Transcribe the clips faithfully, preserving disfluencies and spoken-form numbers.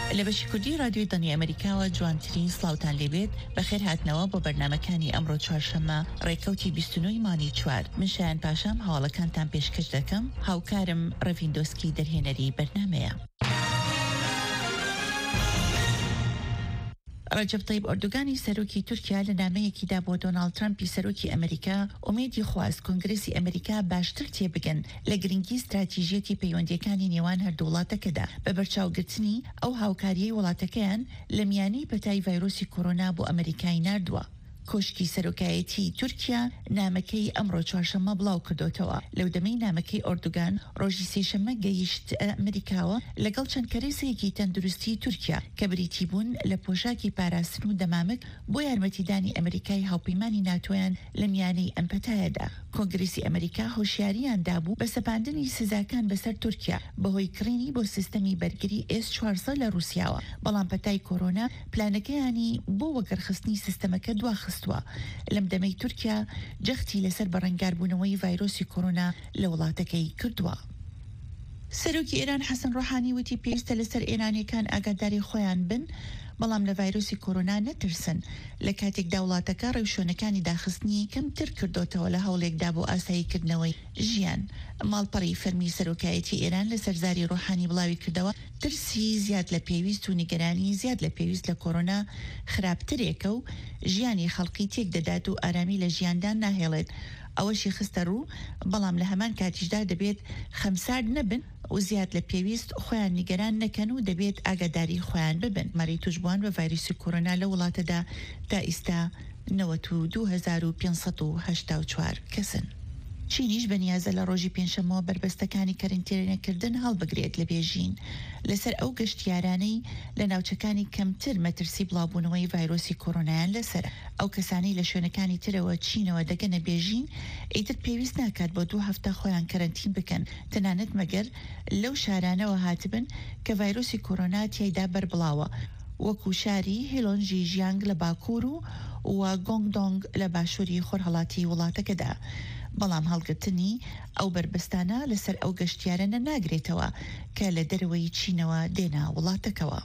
لە بەشی کوردی رادیۆی دەنگی ئەمریکاوە جوانترین سڵاوتان لێبێت بەخێر هاتنەوە بۆ بەرنامەکانی ئەمڕۆ چوارشەممە ڕێکەوتی بیست و نۆ مانی چوار. من شایان پاشام هەواڵەکانتان پێشکەش دەکەم. هاوکارم ڕەڤیندۆسکی دەرهێنەری بەرنامەیە. ڕەجەب تەیب ئەردۆغانی سەرۆکی تورکیا لە نامەیەکیدا بۆ دۆناڵد ترامپی سەرۆکی ئەمریکا ئومێدی خواست کۆنگرێسی ئەمریکا باشتر تێبگەن لە گرنگی استراتیژیەتی پەیوەندیەکانی نێوان هەردوو وڵاتەکەدا بە بەرچاوگرتنی ئەو هاوکاریەی وڵاتەکەیان لە میانەی پەتای ڤایرۆسی کۆرۆنا بۆ ئەمریکای ناردووە. کۆشکی سەرۆکایەتی تورکیا نامەکەی ئەمڕۆ چوارشەممە بڵاو کردوتەوە. لەو دەمەی نامەکەی ئەردۆغان ڕۆژی سێشەممە گەیشت ئەمریکاوە لەگەڵ چەند کەرێسەیەکی تەندروستی تورکیا کە بریتی بوون لە پۆشاکی پاراستن و دەمامک بۆ یارمەتیدانی ئەمریکای هاوپەیمانی ناتۆیان لە میانەی ئەم پەتایەدا. کۆنگرێسی ئەمریکا هۆشیاریان دابوو بە سەپاندنی سزاکان بەسەر تورکیا بەهۆی کڕینی بۆ سیستەمی بەرگری ئێس چوارسە لە رووسیاوە، بەڵام پەتای کۆرۆنا پلانەکەیانی بۆ وەگەرخستنی سیستەمەکە دواخستووە. لەم دەمەی تورکیا جەختی لەسەر بەڕەنگاربوونەوەی ڤایرۆسی کۆرۆنا لە وڵاتەکەی کردووە. سەرۆکی ئێران حەسەن ڕۆحانی وتی پێویستە لەسەر ئێرانیەکان ئاگاداری خۆیان بن، بەڵام لە ڤایرۆسی کۆرۆنا نەترسن. لە کاتێکدا وڵاتەکە ڕێوشۆنەکانی داخستنی کەمتر کردوتەوە لە هەوڵێکدا بۆ ئاساییکردنەوەی ژیان. ماڵپەڕی فەرمی سەرۆکایەتی ئێران لە سەرزاری ڕۆحانی بڵاوی کردەوە ترسی زیاد لە پێویست و نیگەرانی زیاد لە پێویست لە کۆرۆنا خراپترێکە و ژیانی خەڵکی تێک دەدات و ئارامی لە ژیاندان ناهێڵێت. ئەوەشی خستە ڕوو، بەڵام لە هەمان کاتیشدا دەبێت خەمسارد نەبن و زیاد لە پێویست خۆیان نیگەران نەکەن و دەبێت ئاگاداری خۆیان ببن. مەری توشبووان بە ڤایرۆسی کۆرۆنا لە وڵاتەدا تا ئێستا نەوەت و دوو هەزار و پێنج سەد و هەشتا و چوار کەسن. چینیش بەنیازە لە ڕۆژی پێنجشەممەوە بربەستەکانی کەرنتێنەکردن هەڵبگرێت لە بێژین لەسەر ئەو گەشتیارانەی لە ناوچەکانی کەمتر مەترسی بڵاوبوونەوەی ڤایرۆسی کۆرۆنایان لەسەر. ئەو کەسانی لە شوێنەکانی ترەوە چینەوە دەگەنە بێژین ئیتر پێویست ناکات بۆ دوو هەفتە خۆیان کەرنتین بکەن، تەنانەت مەگەر لەو شارانەوە هاتبن کە ڤایرۆسی کۆرۆنا تیایدا بەربڵاوە، وەکو شاری هێلۆنجی ژیانگ لە باکوور و و گۆنگدۆنگ لە باشووری خۆرهەڵاتی وڵاتەکەدا. بەڵام هەڵگرتنی ئەو بربەستانە لەسەر ئەو گەشتیارانە ناگرێتەوە کە لە دەرەوەی چینەوە دێنا وڵاتەکەوە.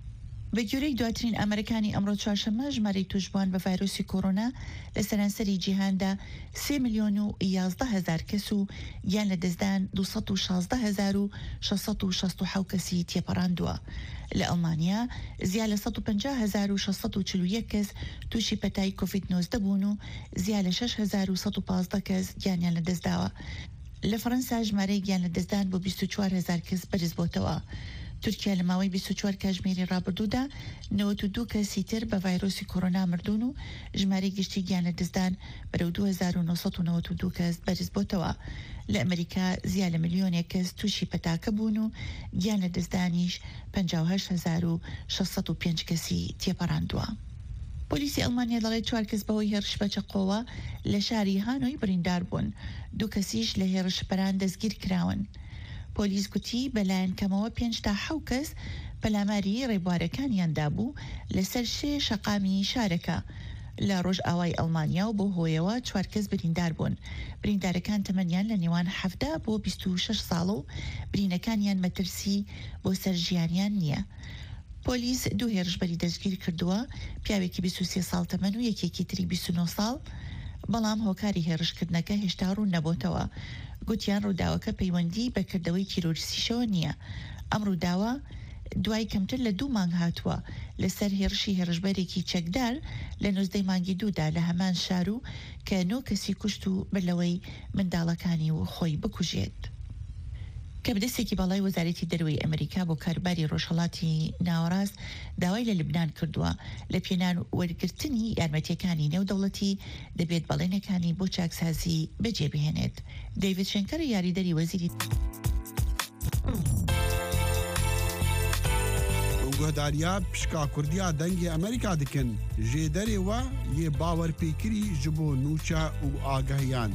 بە گوێرەی دواترین ئەمریکانی ئەمڕۆ چوارشەممە ژمارەی توشبووان بە ڤایرۆسی کۆرۆنا لە سەرانسەری جیهاندا سێ ملیۆن و یازدە هەزار کەس و یان لە دەستدان دوو سەد و شازدە هەزار و شەش سەد و شەست و حەوت کەسی تێپەڕاندووە. لە ئەڵمانیا زیاد لە سەد و پەنجا هەزار و شەش سەد و چل و یەک کەس تووشی پەتای کۆڤید نۆزدە بوون و زیاد لە شەش هەزار و سەد و پانزدە کەس گیانیان لەدەستداوە. لە فەڕەنسا ژمارەی گیان لەدەستدان بۆ بیست و چوار هەزار کەس بەرز بۆتەوە. تورکیا لە ماوەی بیست و چوار کاتژمێری ڕابردوودا نەوەت و دوو کەسی تر بە ڤایرۆسی کۆرۆنا مردوون و ژمارەی گشتی گیان لەدەستدان بەرەو دوو هەزار و نۆ سەد و نەوەت و دوو کەس بەرز بۆتەوە. لە ئەمریکا زیاد لە ملیۆنێک کەس تووشی پەتاکە بوون و گیان لەدەستدانیش پەنجا و هەشت هەزار و شەش سەد و پێنج کەسی تێپەڕاندووە. پۆلیسی ئەڵمانیا دەڵێت چوار کەس بەهۆی هێرش بەچەقۆوە لە شاری هانۆی بریندار بوون، دوو کەسیش لە هێرشبەران دەستگیر کراون. پۆلیس گوتی بەلایەن کەمەوە پێنج تا حەوت کەس پەلاماری ڕێبوارەکانیاندا بوو لەسەر شێ شەقامی شارەکە. لە ڕۆژ ئاوای ئەڵمانیا و بۆ هۆیەوە چوار کەس بریندار بوون. بریندارەکان تەمەنیان لە نێوان حەفدە بۆ بیست و شەش ساڵ و برینەکانیان مەترسی بۆ سەرژیانیان نییە. پۆلیس دوو هێرشبەری دەستگیر کردووە، پیاوێکی بیست و سێ ساڵ تەمەن و یەکێکی تری بیست و نۆ ساڵ، بەڵام هۆکاری هێرشکردنەکە هێشتا ڕوون نەبووتەوە. گوتیان ڕووداوەکە پەیوەندی بە کردەوەی تیرۆریستیشەوە نییە. ئەم ڕووداوە دوای کەمتر لە دوو مانگ هاتووە لەسەر هێرشی هێرشبەرێکی چەکدار لە نۆزدەی مانگی دوودا لە هەمان شار و کە نۆ کەسی کوشت و بەلەوەی منداڵەکانی و خۆی بکوژێت. کە بدەستێکی باڵای وەزارەتی دەروی ئەمریکا بۆ کارباری ڕۆژهەڵاتی ناوەڕاست داوای لە لوبنان کردووە لە پێنان وەرگرتنی یارمەتیەکانی نێودەوڵەتی دەبێت بەڵێنەکانی بۆ چاکسازی بەجێبهێنێت. دەیڤید شێنکەر یاریدەری وەزیری گۆداریا پشکا کوردیا دەنگی ئەمریکا دکن ژێ دەرێوە یێ باوەرپێکری ji بۆ نوچە و ئاگەهیان.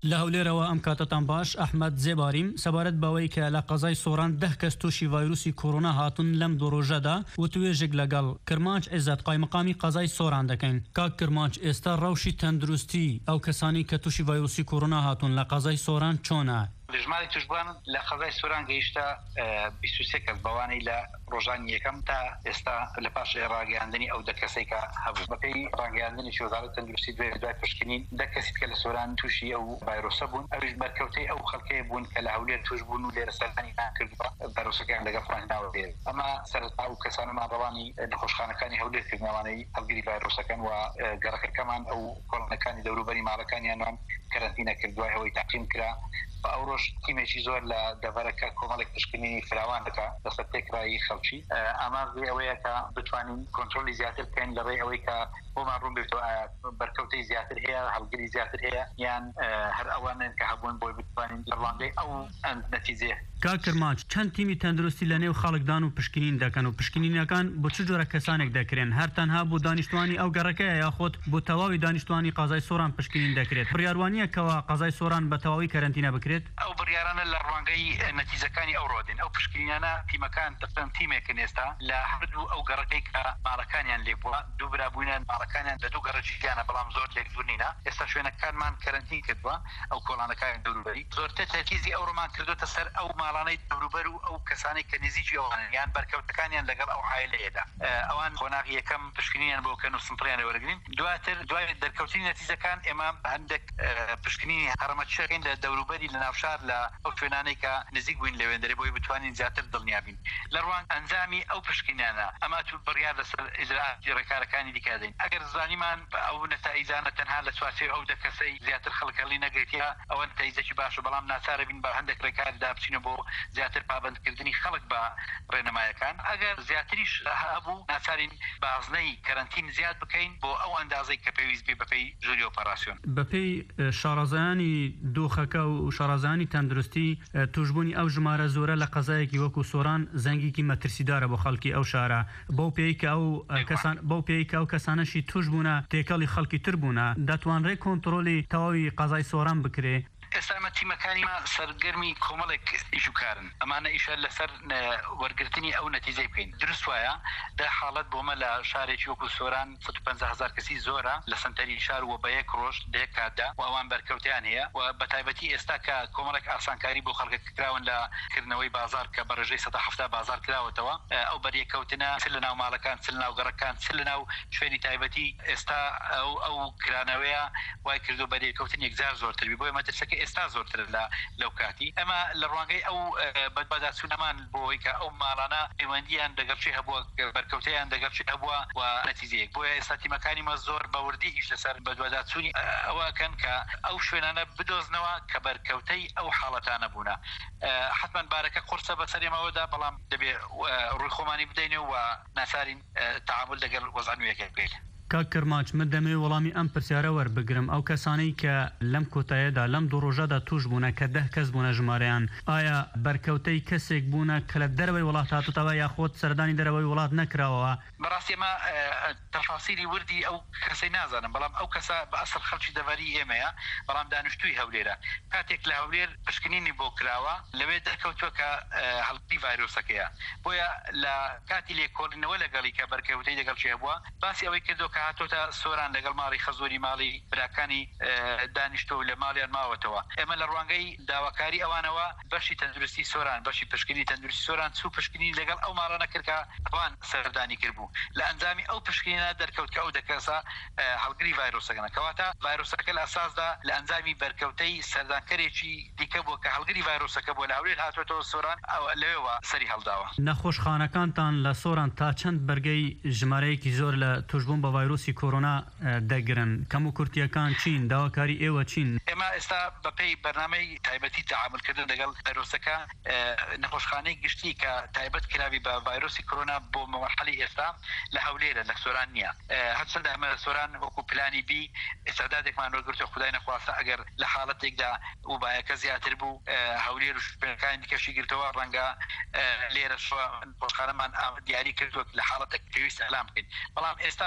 لە هەولێرەوە ئەم کاتتان باش ئەحمەد زێباریم سەبارەت بەوەی کە لە قەزای سۆران دە کەس تووشی ڤایرۆسی کۆڕۆنا هاتون لەم دوو ڕۆژەدا و توێژێک لەگەڵ کرمانچ عیزەت قایمەقامی قەزای سۆران دەکەین. کاک کرمانچ ئێستا ڕەوشی تەندروستی ئەو کەسانی کە تووشی ڤایرۆسی کۆڕۆنا هاتون لە قەزای سۆران چۆنە؟ ژماری توشبووان لە قەزای سۆران گەیشتە بیست و سێ کەس بەوانەی لە ڕۆژانی یەکەم تا ئێستا لە پاش ڕاگەیاندنی ئەو دە کەسێک کە هەبوو بەپێی ڕاگەیاندنی وەزارەت تەندروستی دوای دوای پشکنین دە کەسێک کە لە سۆران تووشی ئەو ڤایرۆسە بوون ئەویش بەرکەوتەی ئەو خەڵکەیە بوون کە لە هەولێر توش بوون و لێرە سەردانی کردووە ڤایرۆسەکان لەگەڵ خۆیان ناوە دێر ئەمە سەرەتا و کەسانمان ڕەوانی نەخۆشخانەکانی هەولێر کردنەوەی هەڵگیری ڤایرۆسەکان و گەڕەکەکەمان ئەو کۆڵۆنەکانی دەوروبەری ماڵەکانیانوان کەرەنتینە کردووە ئەوەی تاقیم کرا ئەو ڕۆژ تیمێکی زۆر لە دەڤەرەکە کۆمەڵێک پشکنینی فراوان دەکات لەسەر تێکڕایی خەڵکی ئاماژی ئەوەیە کە بتوانین کۆنتڕۆلی زیاتر بکەین لەڕێی ئەوەی کە بۆمان ڕوون بێتەوە بەرکەوتەی زیاتر هەیە هەڵگری زیاتر هەیە یان هەر ئەوانن کە هەبوون بۆی بتوانین لە ڕوانگەی ئەو نەتیجەیە. کاک کرمانچ چەند تیمی تەندروستی لە نێو خەڵکدان و پشکنین دەکەن و پشکنینەکان بۆ چ جۆرە کەسانێک دەکرێن هەر تەنها بۆ دانیشتوانی ئەو گەڕەکەیە یاخۆت بۆ تەواوی دانیشتوانی قەزای سۆران پشکنین دەکرێت؟ بڕیاروانیە کەوا قەزای سۆران بە تەواوی کەرەنتینە بکرێت؟ ئەو بڕیارانە لە ڕوانگەی نەتیجەکانی ئەو ڕۆدن ئەو پشکنینانە تیمەکان تقریباً تیمێکن ئێستا لە هەردوو ئەو گەڕەکەی کە ماڵەکانیان لێ بووە دوو برابووینە ماڵەکانیان لە دوو گەڕەجییانە بەڵام زۆر لێک دوور نینە ئێستا شوێنەکانمان کەرەنتین کردووە ئەو کۆڵانەکانی دەوروبەری زۆرتر تەرکیزی ئەو ڕۆمان کردوتە سەر ئەو ماڵانەی دەوروبەر و ئەو کەسانی کە نزیکی ئەوانن یان بەرکەوتەکانیان لەگەڵ ئەو عایلەیەدا ئەوان خۆناغی یەکەم پشکنینیان بۆ کەن و سنتڕیان وەرگین دواتر دوای دەرکەوتنی نەتیجەکان ئێمە هەندێک پشکنینی هەرمەچەکەین لە دەوروبەری لە ناوشار لە ئەو شوێنانەی کە نزیک بووین لەوێندەرێ بۆی بتوانین زیاتر دڵنیابین لە ڕوان ئەنجامی ئەو پشکنیانە ئەما تو بڕیار لەسەر ئیجراءاتی ڕێکارەکانی دیکادەین ئەگەر زانیمان ئەو نەتایجانە تەنها لە چوارچێ ئەو دە کەسەی زیاتر خەڵکەڵی نەگریتیا ئەوە نەتایجێکی باشە بەڵام ناچارە بین بە هەندێک ڕێکاردا بچینە بۆ زیاتر پابندکردنی خەڵک بە ڕێنەمایەکان ئەگەر زیاتریش هەبوو ناچارین بازنەی کەرەنتین زیاد بکەین بۆ ئەو ئەندازەی کە پێویست بێ بەپێی ژووری ئۆپەراسیۆن. بەپێی شارەزایانی دۆخەکە و شارەزایانی تەندروستی توشبوونی ئەو ژمارە زۆرە لە قەزایەکی وەکو سۆران زەنگێکی مەترسیدارە بۆ خەڵکی ئەو شارە بەو پێی کە ئەو کەسان بەو پێی کە ئەو کەسانەشی توش بوونە تێکەڵی خەڵکی تر بوونە دەتوانرێت کۆنتڕۆلی تەواوی قەزای سۆران بکرێ. ئێستا ئەمە تیمەکانی ما سەرگەرمی کۆمەڵێک ئیشوکارن ئەمانە ئیشە لەسەر وەرگرتنی ئەو نەتیجەی بکەین دروست وایە دا حاڵەت بۆمە لە شارێکی وەکو سۆران سەد و پەنجا هەزار کەسی زۆرە لە سنتەری شار و بە یەک ڕۆژ دەیەک کاتدا و ئەوان بەرکەوتیان هەیە و بە تایبەتی ئێستا کە کۆمەڵێک ئاسانکاری بۆ خەڵکە کراون لە کردنەوەی بازار کە بە ڕێژەی سەد و هەفتاد بازار کراوەتەوە ئەو بەریەکەوتنە چ لە ناو ماڵەکان چ لە ناو گەڕەکان چ لە ناو شوێنی تایبەتی ئێستا ئەو ئەو کرانەوەیە وای کردو بەریەکەوتن یەکجار زۆرتر بی بۆ مەترسەکە ئێستا زۆرتر لە لەو کاتی ئەمە لە ڕوانگەی ئەو بەدباداچوونەمان بۆەوەی کە ئەو ماڵانە پەیوەندیان دەگەڕچی هەبووە بەرکەوتیان دەگەڕچی هەبووە و نەتیجەیەک بۆیە ئێستا تیمەکانی مە زۆر بەوردی ئیش لەسەر بەدواداچوونی ئەوەکەن کە ئەو شوێنانە بدۆزنەوە کە بەرکەوتەی ئەو حاڵەتانە بوونە حتمما بارەکە قورسە بەسەرێمەوەدا بەڵام دەبێ ڕووی خۆمانی بدەینەوە و ناسارین تعامل لەگەڵ وەزانویەکە بکەین. کاک کرمانچ من دەمێ وەڵامی ئەم پرسیارە وەربگرم ئەو کەسانەی کە لەم کۆتاییەدا لەم دوو ڕۆژەدا توش بوونە کە دە کەس بوونە ژمارەیان ئایا بەرکەوتەی کەسێک بوونە کە لە دەرەوەی وڵات هاتوتەوە یاخۆت سەردانی دەرەوەی وڵات نەکراوە؟ بەڕاستی ئێمە تەفاسیری وردی ئەو کەسەی نازانم بەڵام ئەو کەسە بە ئەسڵ خەڵکی دەڤەری ئێمەیە بەڵام دانیشتووی هەولێرە کاتێک لە هەولێر پشکنینی بۆ کراوە لەوێ دەرکەوتووە کە هەڵگری ڤایرۆسەکەیە بۆیە لە کاتی لێکۆڵینەوە لەگەڵی کە بەرکەوتەی لەگەڵ هەبووە باسی ئەوەی کردو کە هاتۆتە سۆران لەگەڵ ماڵی خەزۆری ماڵی براکانی دانیشتۆ لە ماڵیان ماوەتەوە ئێمە لە ڕوانگەی داواکاری ئەوانەوە بەشی تەندروستی سۆران بەشی پشکنی تەندروستی سۆران چوو پشکنی لەگەڵ ئەو ماڵانە کرد کە ئەوان سەردانی کردبوو لە ئەنجامی ئەو پشکنینە دەرکەوت کە ئەو دەکەسە هەڵگری ڤایرۆسەکەنە کەواتە ڤایرۆسەکە لە ئەساسدا لە ئەنجامی بەرکەوتەی سەردانکەرێکی دیکە بووە کە هەڵگری ڤایرۆسەکە بۆ لە هەولێر هاتوێتەوە سۆران لەوێەوە سەری هەڵداوە. نەخۆشخانەکانتان لە سۆران تا چەند بەرگەی ژمارەیەکی زۆر لە توشبوون بە ڤایرۆسی کۆڕۆنا دەگرن کەم و کورتیەکان چین داواکاری ئێوە چین؟ ئێمە ئێستا بەپێی بەرنامەی تایبەتی تعاملکردن لەگەڵ ڤایرۆسەکە نەخۆشخانەی گشتی کە تایبەت کراوی بە ڤایرۆسی کۆڕۆنا بۆ مەرحەلەی ئێستا لە هەولێرە لە سۆران نییە هەرچەندە ئەمە لە سۆران وەکو پلانی بی ئێستادادێکمان وەرگرتووە خودای نەخواسە ئەگەر لە حاڵەتێکدا وبایەکە زیاتر بوو هەولێر و شوێنەکانی دیکەشی گرتەوە ڕەنگە لێرە خۆشخانەمان دیاری کردووە لە حاڵەتێک پێویست ئەعلام بکەین بەڵام ئێستا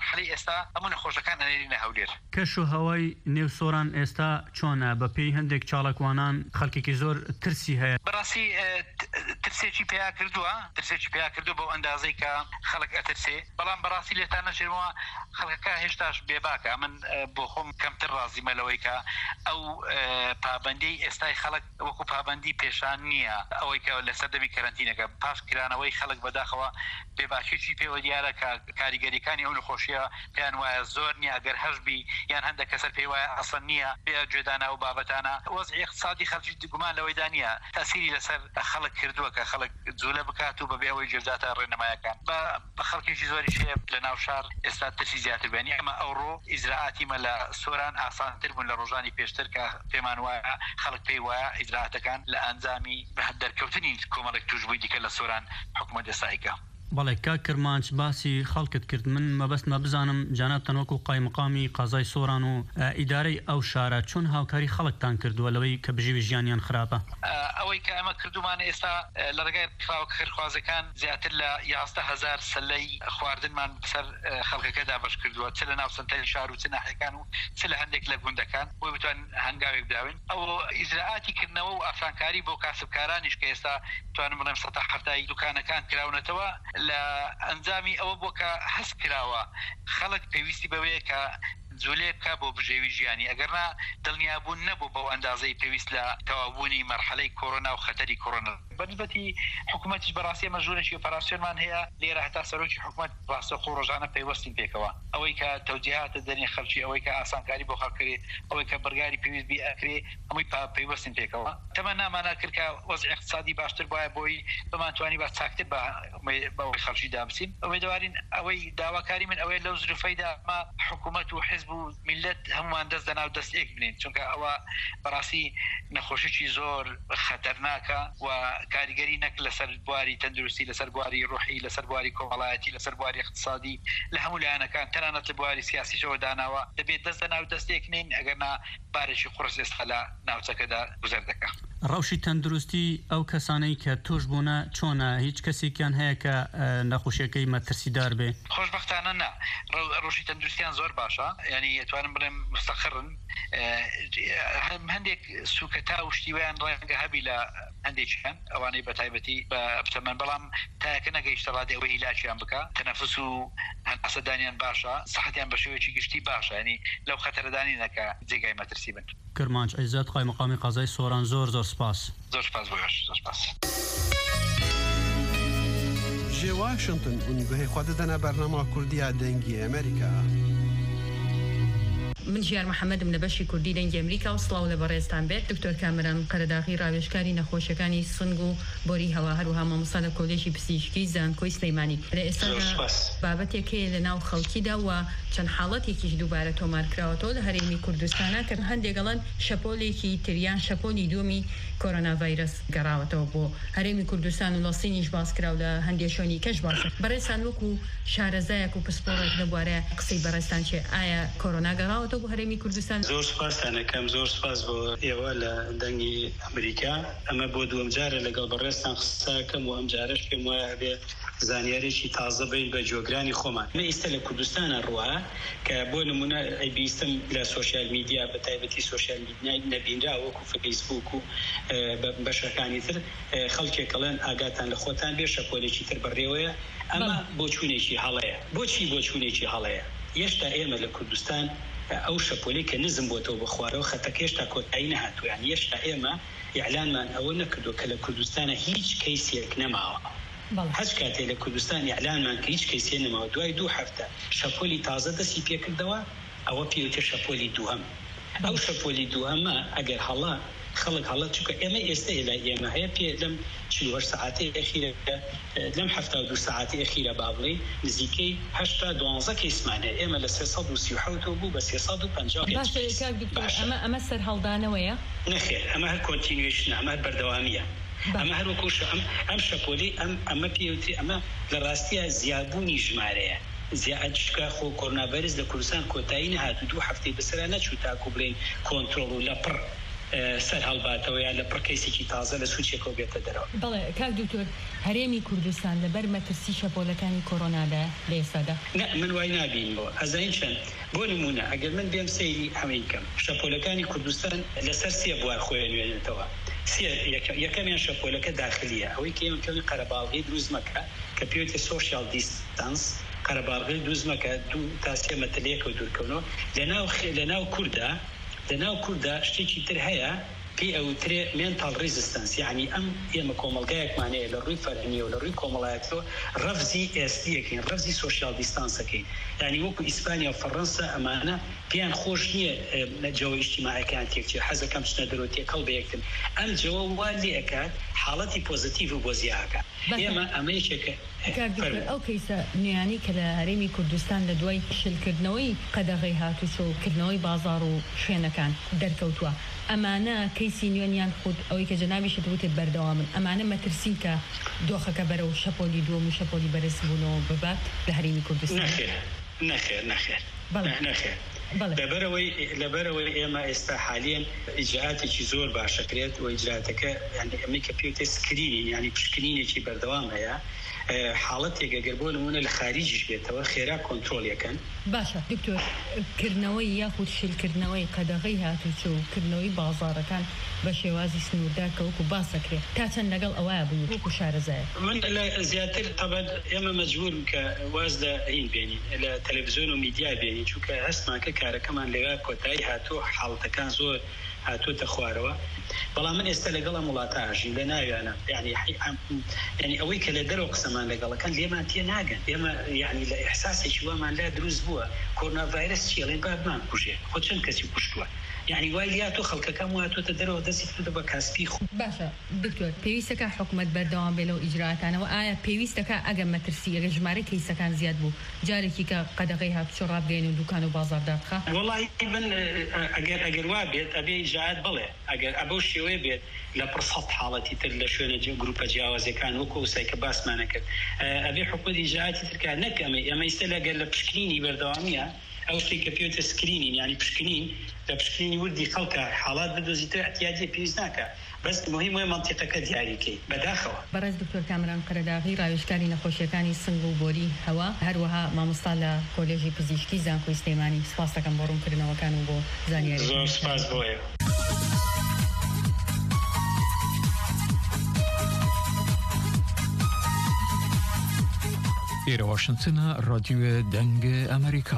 مرحلەی ئێستا هەموو نەخۆشەکان ئەنێرینە هەولێر. کەش و هەوای نێو سۆران ئێستا چۆنە بە پێی هەندێک چاڵکوانان خەڵکێکی زۆر ترسی هەیە؟ بەڕاستی ترسێکی پێیا کردووە ترسێکی پێیا کردو بۆ ئەندازەی کە خەڵک ئەترسێ، بەڵام بەڕاستی لێتان نەچێتەوە خەڵکەکە هێشتاش بێباکە. من بۆ خۆم کەمتر ڕازیمە لەوەی کە ئەو پابەندی ئێستای خەڵک وەکو پابەندی پێشان نییە، ئەوەی کە لە سەردەمی کەرەنتینەکە پاش کرانەوەی خەڵک بەداخەوە بێباکێکی پێوە دیارە کە کاریگەریەکانی ئەو نەخۆشیە پێیان وایە زۆر نییە، ئەگەر هەشبی یان هەندێک کەسەر پێی وایە ئەسڵ نییە بێ جێدانە و بابەتانە. وەزعی اقتصادی خەڵکی گومان لەوەیدا نییە تەسیری لەسەر خەڵک کردووە کە خەڵک جوولە بکات و بەبێ ئەوەی جێداتە ڕێنەمایەکان بە خەڵکێکی زۆری شێ لە ناو شار ئێستا ترسی زیاتر بێنی. ئەمە ئەوڕۆ ئیجراعاتیمە لە سۆران ئاسانتر بوون لە ڕۆژانی پێشتر کە پێمان وایە خەڵک پێی وایە ئیجراعاتەکان لە ئەنجامی دەرکەوتنی کۆمەڵێک توشبووی دیکە لە سۆران حکومەت ئێستاییەکە. بەڵێ کا کرمانچ باسی خەڵکت کرد، من مەبەستمە بزانم جاناتان وەکو قایمقامی قازای سۆران و ئیدارەی ئەو شارە چۆن هاوکاری خەڵکتان کردووە لەوەی کە بژێوی ژیانیان خراپە؟ ئەوەی کە ئەمە کردومان ئێستا لە ڕێگای خراوە خێرخوازەکان زیاتر لە یازدە هەزار سەلەی خواردنمان بەسەر خەڵکەکەدا بەش کردووە، چ لە ناو سنتەری شار و چ ناحیەکان و چ لە هەندێک لە گوندەکان بۆی بتوان هەنگاوێک بداوین. ئەو ئیجراعاتی کردنەوە و ئافرانکاری بۆ کاسبکارانیش کە ئێستا توانم بڵێم سەد هەفتای دوکانەکان کراونەتەوە لە ئەنجامی ئەوە بۆ کە هەست کراوە خەڵک پێویستی بەوەیە کە جوولێ بکە بۆ بژێوی ژیانی، ئەگەرنا دڵنیابوون نەبوو بەو ئەندازەی پێویست لە تەواوبوونی مەرحەلەی کۆرۆنا و خەتەری کۆرۆنا. بەنسبەتی حکوومەتیش بەڕاستی مەژوورێکی ئۆپەراسیۆنمان هەیە لێرە هەتا سەرۆکی حکوومەت ڕاستەوخۆ ڕۆژانە پەیوەستین پێکەوە، ئەوەی کە تەوجیهاتە دەرێنی خەڵکی، ئەوەی کە ئاسانکاری بۆ خەڵکرێ، ئەوەی کە بەرگاری پێویست بی ئەکرێ، هەمووی پەیوەستین پێکەوە. تەمە نامانە کرد کە وەزعی اقتصادی باشتر بایە بۆی بمانتوانی بە چاکتر بەوەی خەڵکی دابچین. ئەوەیدەوارین ئەوەی داواکاری من ئەوەیە لەو زروفەیدا ما حکوومەت و حیزب و میلەت هەمووان دەست دەنا و دەست ئێک بنین، چونکە ئەوە بەڕاستی نەخۆشیی زۆر خەتەرناکە و کاریگەری نەک لەسەر بواری تەندروستی، لەسەر بواری ڕوحی، لەسەر بواری کۆمەڵایەتی، لەسەر بواری اقتصادی، لە هەموو لایەنەکان تەنانەت لە بواری سیاسیشەوە داناوە دەبێت دەست دەنا و دەستێک نین ئەگەرنا بارێکی قورس ئێستا لە ناوچەکەدا گوزەر دەکا. ڕەوشی تەندروستی ئەو کەسانەی کە توش بوونە چۆنە؟ هیچ کەسێکیان هەیە کە نەخۆشیەکەی مەترسیدار بێ؟ خۆشبەختانە نا، ڕۆژی تەندروستیان زۆر باشە، ینی ئەتوانم بڵێم مستەقرن. هەندێک سوکەتا و شتیویان ڕەنگە هەبی لە هەندێکیان ئەوانەی بە تایبەتی بە بتەمەن، بەڵام تایەکە نەگەیشتە ڕادی ئەوەی عیلاجیان بکە، تەنەفس و هەناسەدانیان باشە، سەحەتیان بە شێوەیەکی گشتی باشە، ینی لەو خەتەرەدانی نەکە جێگای مەترسی بن. کرمانچ عیزەت قایمقامی قازای سۆران، زۆر زۆر سپاس. زۆر سپاس بۆش، زۆر سپاس. جێ واشنگتن اون گوهی خوا دەدەنە بەرنامە کوردیە دەنگی ئەمریکا. من ژیار محەممەدم لە بەشی کوردی دەنگی ئەمریکا و سڵاو لە بەڕێزتان بێت. دکتۆر کامران قەرەداغی ڕاوێژکاری نەخۆشیەکانی سنگ و بۆری هەوا هەروها مامۆستا لە کۆلێژی پزیشکی زانکۆی سلەیمانی لە ئێستادا بابەتێک هەیە لە ناو خەڵکیدا و چەند حاڵەتێکیش دووبارە تۆمار کراوەتەوە لە هەرێمی کوردستانە کە هەندێک گەڵن شەپۆلێکی تریان شەپۆلی دووەمی کۆرۆنا ڤایرەس گەڕاوەتەوە بۆ هەرێمی کوردستان و لەسینیش باس کراو لە هەندێک شوێنی کەش باشە. بەڕێزان وەکو شارەزایەک و پسپۆڕێک لەبوارە قسەی بەڕێستان چێ ئایا کۆرۆنا گەڕاوەتەوە بۆ هەرێمی کوردستان؟ زۆر سپاسانەکەم، زۆر سپاس بۆ ئێوە لە دەنگی ئەمریکا. ئەمە بۆ دووەم جارە لەگەڵ بەڕێستان قسەکەم و ئەم جارەش پێم وایە هەبێ زانیارێکی تازە بین بە جۆگرانی خۆمان. من ئێستا لە کوردستانە ڕوە کە بۆ نمونە ئەیبیستم لە سوۆشیال میدیا بە تایبەتی سوۆشیال میدیا نەبینرا وەکو فەیسبووک و بەشەکانی تر خەڵکێکەڵێن ئاگاتان لە خۆتان بێ شەپۆلێکی تر بەڕێوەیە. ئەمە بۆ چوونێکی هەڵەیە. بۆچی بۆ چوونێکی هەڵەیە؟ هێشتا ئێمە لە کوردستان ئەو شەپۆلی کە نزم بۆتەوە بخوارەوە خەتەکە هێشتا کۆتایی نەهاتووە. یان هێشتا ئێمە ئیعلانمان ئەوە نەکردووە کە لە کوردستانە هیچ کەیسێک نەماوە. هەچ کاتێ لە کوردستان ئیعلانمان کە هیچ کەیسێ نەماوە، دوای دوو هەفتە شەپۆلی تازە دەستی پێکردەوە، ئەوە پێوتە شەپۆلی دووهەم. ئەو شەپۆلی دووهەمە ئەگەر هەڵا خەڵک هەڵە چونکە ئێمە ئێستا لای ئێمە هەیە پێ لەم چل ساعتی ئەخیرە لەم هەفتە و دوو ساعتی ئەخیرە با بڵێ نزیکەی هەشتا دوانزە کەیسمانە ئێمە لە سێسەد و سی و حەوت بوو بە سێسەد و پەنجا. ئەمە ئەمە سەر هەڵدانەوەیە؟ نەخێر، ئەمە هەر کۆنتینوێشنە، ئەمە بەردەوامیە. ئەمە هەروەکوش ئەم شەپۆلی ئەمە پێوتری ئەمە لە ڕاستیە زیابوونی ژمارەیە. زیاتشکە خۆ کۆرۆنا ڤایرەس لە کوردستان کۆتایی نەهات و دوو هەفتەی بەسەرا نەچوو تاکو بڵێن کۆنتڕۆڵ و لە پڕ سەر هەڵباتەوە یان لە پڕکەیسێکی تازە لە سوچێکەوە بێتە دەرەوە. بەڵێ کاک دکتۆر هەرێمی کوردستان لەبەر مەترسی شەپۆلەکانی کۆرۆنادا لە ئێستادا من وای نابینەوە ئەزاین چەند بۆ نمونە ئەگەر من بێم سەیری ئەمەی کەم شەپۆلەکانی کوردستان لەسەر سێ بوار خۆیان وێنێتەوە. یەکەمیان شەپۆلەکە داخلیە ئەوەی کە ئێمەکەوی قەرەباڵغی دروست مەکە کە پێوتێ سۆشیال دیستانس قەرەباڵغی دروست مەکە دوو تا سێ مەترلەیەکە دوورکەونەوە لەناو کووردا لەناو کووردا شتێکی تر هەیە پێی ئەوترێ مێنتال ڕیزستانس یعنی ئەم ئێمە کۆمەلگایەکمانەیە لە ڕووی فەرهەمیە و لە ڕووی کۆمەڵایەتەوە ڕەفزی ئێستیەکەین ڕەفزی سۆشیال دیستانسەکەین یعنی وەکو ئیسپانیا و فەڕەنسا ئەمانە پێیان خۆش نییە جەوە ئیجتیماعیەکان تێکچێ حەزەکەم بچنە دەرەوە تێکەڵ بەیەکتن ئەم جەوە وا لێ ئەکات حاڵەتی پۆزیتیڤ بۆ زیاکە ئێمە ئەمەیەکێکە ئەو کەیسە نوێیانی کە لە هەرێمی کوردستان لە دوای شلکردنەوەی قەدەغەی هاتوچۆکردنەوەی بازاڕ و شوێنەکان دەرکەوتووە ئەمانە کەیسی نوێنیان خود ئەوەی کە جەنابیشت وتێت بەردەوامن ئەمانە مەترسین کە دۆخەکە بەرەو شەپۆلی دووەم و شەپۆلی بەرزبوونەوە ببات لە هەرێمی کوردستان نەخێر نەخێر نەخێر نەخێر لەبەرەوەی لەبەرەوەی ئێمە ئێستا حالیان ئیجااتێکی زۆر باشەکرێت و ئیجااتەکە ینی ئەمەی کە پێوتێ سکرینی ینی پشکنینێکی بەردەوام هەیە حاڵەتێک ئەگەر بۆ نمونە لە خارجیش بێتەوە خێرا کۆنتترۆلەکەن. باشە دکتۆر کردنەوەی یاخود شیلکردنەوەی قەدەغەی هاتوچۆ و کردنەوەی بازاڕەکان بە شێوازی سنووردار کە وەکو باسەکرێت تا چەند لەگەڵ ئەوە بوو وەکو شارەزایە من لە زیاتر تەبەت ئێمە مەجبورم کە واز لە هین بێنین لە تەلەڤیزیۆن و میدیا بێنین چونکە هەستمانکە کارەکەمان لەوێ کۆتایی هاتووە حاڵەتەکان زۆر هاتووەتە خوارەوە بەڵام من ئێستا لەگەڵ وڵاتە ئاژین لە ناویانە ینی ینی ئەوەی کە لە دەرەوە قسەمان لەگەڵەکان لێمان تێ ناگەن ئێمە یعنی لە ئەحساسێکی وامان لا دروست بووە کۆرونا ڤایرەس چیڵێن بابمان کوژێ خۆ چەند کەسی کوشتووە یعنی وای لاتۆ خەڵکەکەم واتوتە دەرەوە دەستی کردە بە کاسپی خۆ. باشە دکتۆر پێویستەکە حکوومەت بەردەوام بێت لەو ئیجراعاتانەوە ئایا پێویستەکە ئەگەر مەترسی ئەگەر ژمارە کەیسەکان زیاد بوو جارێکی کە قەدەغەی هاتوچۆ ڕابگەین و دوکان و بازاڕدا بخە وەڵی من ئەگەر ئەگەر وا بێت ئەبێ ئیجراعات بڵێ ئەگەر ئەبەو شێوەیە بێت لە پرسەد حاڵەتی تر لە شوێنە گروپە جیاوازەکان وەکو وسای کە باسمانە کرد ئەبێ حکوومەت ئیجراعاتی ترکە نەک ئەمە ئەمە ئێستا لەگەر لە پشکنینی بەردەوامیە ئەو شتێک کە پێوتە سکرینین ینی پشکنین لە پشکنینی وردی خەڵکە حاڵات بدۆزیتر احتیاجی پێویست ناکە بەس مهم وێ منتیقەکە دیاریکەی بەداخەوە. بەڕێز دکتۆر کامران قەرەداغی ڕاوێژکاری نەخۆشیەکانی سنگ و بۆری هەوا هەروەها مامۆستا لە کۆلێژی پزیشکی زانکۆی سلێمانی سپاس دەکەم بۆ ڕوونکردنەوەکان و بۆ زانیاری. زۆر سپاس بۆیە. ئێرە واشنتنە ڕادیۆ دەنگە ئەمریکا.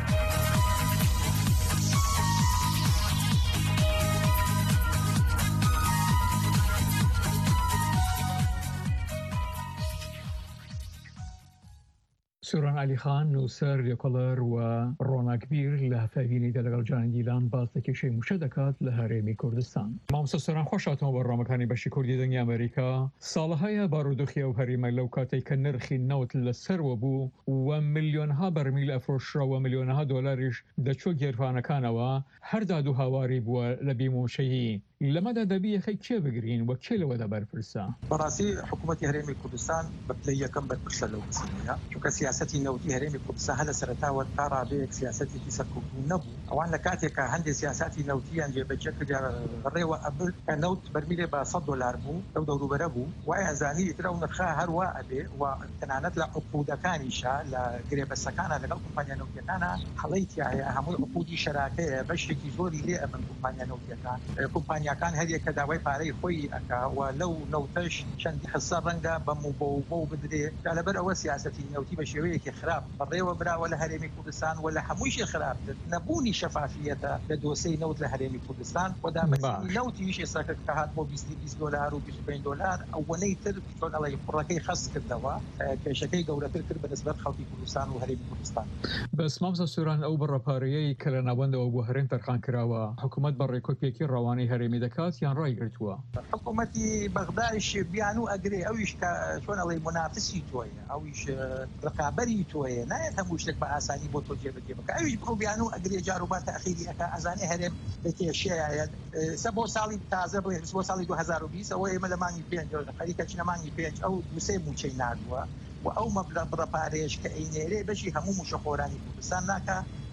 سوران علی خان نووسەر لێکۆڵەر و ڕۆناکبیر لە هەفتەبینیدا لەگەڵ جان گیلان باز دەکێشەی موشە دەکات لە هەرێمی کوردستان. مامۆستا سۆران خۆشاتەوە بە ڕۆمەکانی بەشی کوردی دەنگی ئەمریکا. ساڵەهەیە بارودۆخی ئەو هەرێمە لەو کاتێک کە نرخی نەوت لەسەرەوە بوو و ملیۆنها بەرمیل ئەفرۆشراوە ملیۆنها دۆلاریش دەچۆ گێرفانەکانەوە هەر داد و هاواری بووە لە بیمۆشەیی. لەمەدا دەبی یەخەی کێ بگرین و کێ لەوەدا بەرپرسە؟ بەڕاستی حکوومەتی هەرێمی کوردستان بە پلەی یەکەم بەرپرسە لەو مسئلەیە چونکە سیاسەتی نەوتی هەرێمی کوردستان هەر لە سەرەتاوە تا ڕابەیەک سیاسەتێکی سەرکوتوو نەبوو. ئەوان لە کاتێکە هەندێک سیاسەتی نەوتیان جێبەجێ کرد ڕێوە ئەبر کە نەوت بەرمیلێ بە سەد دۆلار بوو لەو دەوروبەرە بوو وایە زانی ترە و نرخە هەروە ئەبێ و تەنانەت لە عقودەکانیشە لە گرێبەستەکانە لەگەڵ کۆمپانیا نەوتیەکانە هەڵەیەکی هەیە هەمووی عقودی شەراکەیە بەشێکی زۆری لێ ئەبن کۆمپانیا نەوتیەکان کۆمپانیاکان هەریەکە داوای پارەی خۆی ئەکا و لەو نەوتەش چەندی حسە ڕەنگە بە موبە و بۆ بدرێ لەبەر ئەوە سیاسەتی نەوتی بە شێوەیەکی خراپ بەڕێوە براوە لە هەرێمی کوردستان و لە هەموویشی خراپتر نەبوونی شەفافیەتە لە دۆسەی نەوت لە هەرێمی کوردستان و دامەزانی نەوتیش ئێستاکە کە هات بۆ بیست دۆلار و بیست و پێنج دۆلار ئەوەنەی تر چۆنەڵی کوڕەکەی خەست کردەوە کێشەکەی گەورەتر کرد بەنسبەت خەڵکی کوردستان و هەرێمی کوردستان. بەس مامۆستا سۆران ئەو بەڕەپارەیەی کە لە ناوەندەوە بۆ هەرێم تەرخان کراوە حکوومەت بە ڕێکۆپێکی ڕەوانەی هەرێمی دەکات یان ڕایگرتووە؟ حکوومەتی بەغدادیش بیان و ئەگرێ ئەویش کە چۆنەڵی منافسی تۆیە ئەویش ڕقابەری تۆیە نایەت هەموو شتێک بە ئاسانی بۆ تۆ جێبەجێ بکە ئەویش بڕۆ بیان و ئەگرێ جاروبات تەخیری ئەکا ئەزانێ هەرێم لەکێشەیە سە بۆ ساڵی تازە بڵێ بۆ ساڵی دوو هەزار و بیست ئەوە ئێمە لە مانگی پێنج خەریکە چنە مانگی پێنج ئەو دووسێ موچەی ناردووە و ئەو مەبلەغ بڕەپارێش کە ئەینێرێ بەشی هەموو موشەخۆرانی کوردستان ناکە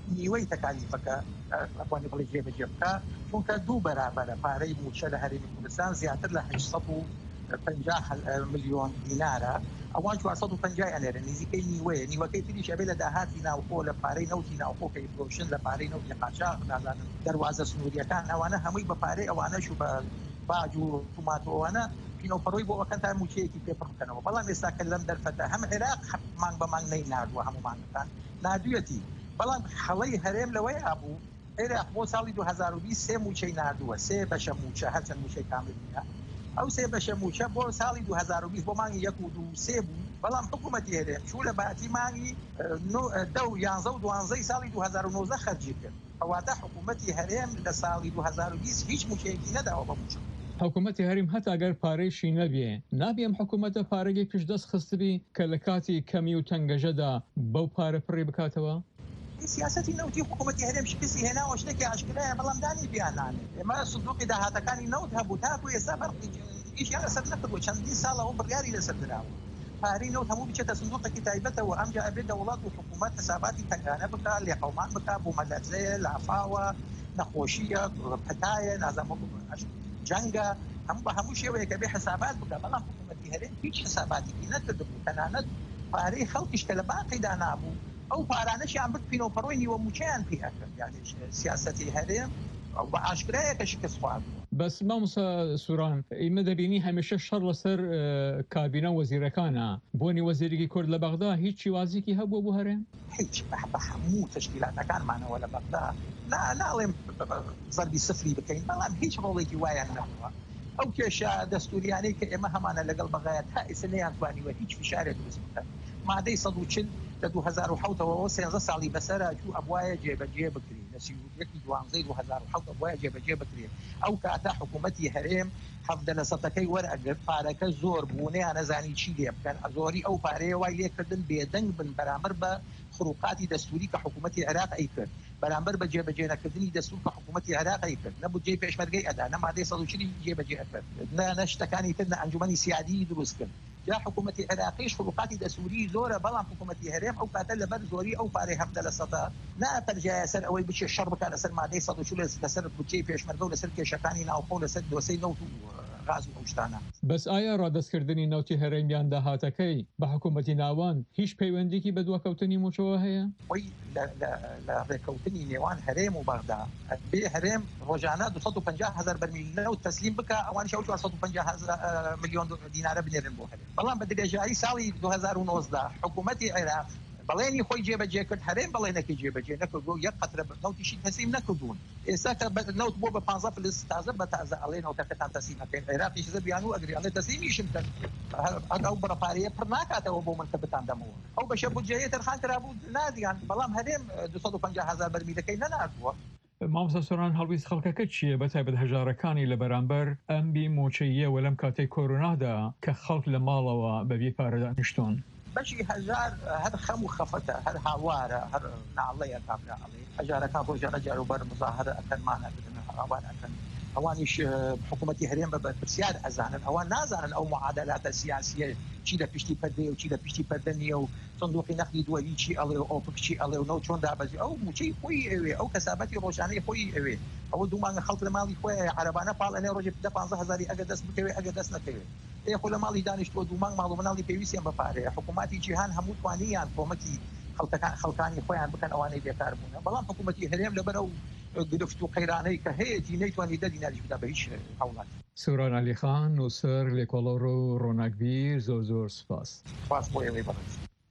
نیوەی تەکالیفەکە ئەتوانێت بڵێ جێبەجێ بکە چونکە دوو بەرابەرە پارەی موچە لە هەرێمی کوردستان زیاتر لە هەشت و پەنجا ملیۆن دینارە ئەوان چوارسەد و پەنجا ئەنێرە نزیکەی نیوەیە نیوەکەی تریش ئەبێ لە داهاتی ناوخۆ لە پارەی نەوتی ناوخۆ کە ئیفرۆشن لە پارەی نەوتی قاچاق نازانن دەروازە سنووریەکان ئەوانە هەمووی بە پارەی ئەوانەش و بە باج و توماتۆوانە پینۆپەڕۆی بۆ ئەوەکەن تا موچەیەکی پێپڕ بکەنەوە بەڵام ئێستا کە لەم دەرفەتە هەم عێراق مانگ بە مانگ نەی ناردووە هەمومانەکان نادوێتی بەڵام خەڵەی هەرێم لەوەی هەبوو عێراق بۆ ساڵی دوو هەزار و بیست سێ موچەی ناردووە سێ بەشە موچە هەرچەند موچەی کامل نیە ئەو سێ بەشە موچە بۆ ساڵی دوو هەزار و بیست بۆ مانگی یەک و دوو سێ بوو بەڵام حکوومەتی هەرێم چوو لە باتی مانگی دە و یانزە و دوانزەی ساڵی دوو هەزار و نۆزدە خەرجی کرد ئەواتە حکوومەتی هەرێم لە ساڵی دوو هەزار و بیست هیچ موچەیەکی نەداوە بە موچە حکوومەتی هەریم هەتا ئەگەر پارەیشی نەبێ نابێم حکوومەتە پارەگەی پشدەست خستبی کە لە کاتی کەمی و تەنگەژەدا بەو پارە پڕی بکاتەوە سیاستی نەوتی حکوومەتی هەرێم شکستی هێناوە شتێکی ئاشکرایە بەڵام دانی بیانانێت ئێمە سندوقی داهاتەکانی نەوت هەبوو تاکو ئێستا بەرقی ئیشیان لەسەر نەکردووە چەندین ساڵەوە بڕیاری لەسەر دراوە پارەی نەوت هەموو بچێتە سندوقێکی تایبەتەوە ئەمجا ئەبێت دەوڵات و حکوومەت حساباتی تەنگانە بکە لێقەومان بکە بۆ مەلەرزەیە لافاوە نەخۆشیە پەتایە نازانم جەنگە هەموو بە هەموو شێوەیە کە بێ حسابات بکە بەڵام حکوومەتی هەرێم هیچ حساباتێکی نەکردبوو تەنانەت پارەی خەڵکیش کە لە باقیدا نابوو ئەو پارانەشیان برد پینۆپەڕۆی نیوە موچەیان پێ ئەکرد یعنی سیاسەتی هەرێم بە ئاشکرایە کە شکست خواردووە بەس مامۆستا سووران ئێمە دەبینی هەمیشە شەڕ لەسەر کابینە وەزیرەکانە بۆنی وەزیرێکی کورد لە بەغدا هیچ شیوازێکی هەبووە بۆ هەرێم هیچ بە هەموو تەشکیلاتەکانمانەوە لە بەغدا ناڵێم زەربی سفری بکەین بەڵام هیچ ڕۆڵێکی وایان نەبووە ئەو کێشە دەستوریانەی کە ئێمە هەمانە لەگەڵ بەغایە تا ئێستا نەیانتوانیوە هیچ فشارێک دروست بکەن مادەی سەد و چل لە دوو هەزار و حەوتەوە سێنزە ساڵی بەسەرا چوو ئەبوایە جێبەجێ بکرێت لە سیوریەکی دوانزەی دوو هەزار و حەوت ئەبوایە جێبەجێ بکرێت ئەو کاتە حکوومەتی هەرێم حەفدە لە سەدەکەی وەرئەگرت پارەکە زۆر بوونیان نەزانی چی لێ بکەن زۆری ئەو پارەیە وای لێکردن بێدەنگ بن بەرامبەر بە خروقاتی دەستوری کە حکوومەتی عێراق ئەیکرد بەرامبەر بە جێبەجێ نەکردنی دەستور کە حکوومەتی عێراق ئەیکرد نەبوو جێی پێشمەرگەی ئەدا نە مادەی سەد و چلی جێبەجێ ئەکرد نە شتەکانی تر نە ئەنجومەنی سیادی دروست کرد جا حکوومەتی عێراقیش خروقاتی دەستوری زۆرە بەڵام حکوومەتی هەرێم ئەو کاتە لەبەر زۆری ئەو پارەی هەفتە لە سەدە ناپەرجایە سەر ئەوەی بچێ شەڕ بکات لەسەر مادەی سەد و چل لەسەر بودجەی پێشمەرگە و لەسەر کێشەکانی ناوخۆ لەسەر دۆسەی نەوت و غاز و ئەو شتانە بەس ئایا ڕادەستکردنی نەوتی هەرێمیان داهاتەکەی بە حکوومەتی ناوان هیچ پەیوەندێکی بە دووەکەوتنی موچەوە هەیە وەی لە ڕێکەوتنی نێوان هەرێم و بەغدا بێ هەرێم ڕۆژانە دووسەد و پەنجا هەزار بەرمیل نەوت تەسلیم بکە ئەوان شەو چوارسەد و پەنجا ملیۆن دینارە بنێرن بۆ هەرێم بەڵام بە درێژایی ساڵی دوو هەزار و نۆزدە حکوومەتی عێراق بەڵێنی خۆی جێبەجێ کرد هەرێم بەڵێنەکەی جێبەجێ نەکردو یەک قەترە نەوتیشی تەسلیم نەکردوون ئێستا کە نەوت بۆ بە پانزە فلس تازە بە تازە ئەڵێ نەوتەکەتان تەسلیم نەکەین عێراقیش زەبیان و ئەگری ئەڵێ تەسلیمیشم کرد ئەو بڕەپارەیە پڕ ناکاتەوە بۆ من کە بتاندەمەوە ئەو بەشە بودجەیە تەرخان کرابوو نادیان بەڵام هەرێم دووسەد و پەنجا هەزار بەرمیلەکەی نەناردووە مامۆستا سۆران هەڵویست خەڵکەکە چییە بەتایبەت هەژارەکانی لە بەرامبەر ئەمبی موچەییەوە لەم کاتەی کۆرۆنادا کە خەڵک لە ماڵەوە بەبێ پارەدا نیشتۆن بەشی هەژار هەر خەم و خەفەتە هەر هاوارە هەر ناڵەیە کابراڵێ هەژارەکان ڕۆژانە جاروبەر مزاهرە ئەکەنمانە بدن هاوار ئەکەن ئەوانیش حکوومەتی هەرێم بە پرسیار ئەزانن ئەوان نازانن ئەو معادلاتە سیاسیە چی لە پشتی پەردەیە و چی لە پشتی پەردە نییە و سندوقی نەختی دووەیی چی ئەڵێ و ئۆپک چی ئەڵێ و نەو چۆن دابەزی ئەو موچەی خۆی ئەوێ ئەو کەسابەتی ڕۆژانەی خۆی ئەوێ ئەوە دوومانگە خەڵک لە ماڵی خۆی عەرەبانە پاڵەنێ ڕۆژێ دە پانزە هەزاری ئەگە دەست بکەوێ ئەگە دەست نەکەوێت ئێ خۆ لە ماڵی دانیشتووە دوومانگ ماڵ و مناڵی پێویستیان بەپارەیە حکوومەتی جیهان هەموو توانیان کۆمەکی خەڵکەکان خەڵکانی خۆیان بکەن ئەوانەی بێکار بوون بەڵام حکوومەتی هەرێم لەبەر ئەو گرفت و قەیرانەی کە هەیەی نەیتوانی دە دیناریش بدا بە هیچ هەوڵات سۆران عەلیخان نووسەر لێکۆڵەڕ و ڕۆناکبیر زۆر زۆر سپاس سپاس بۆ ئێوەی بەڕێز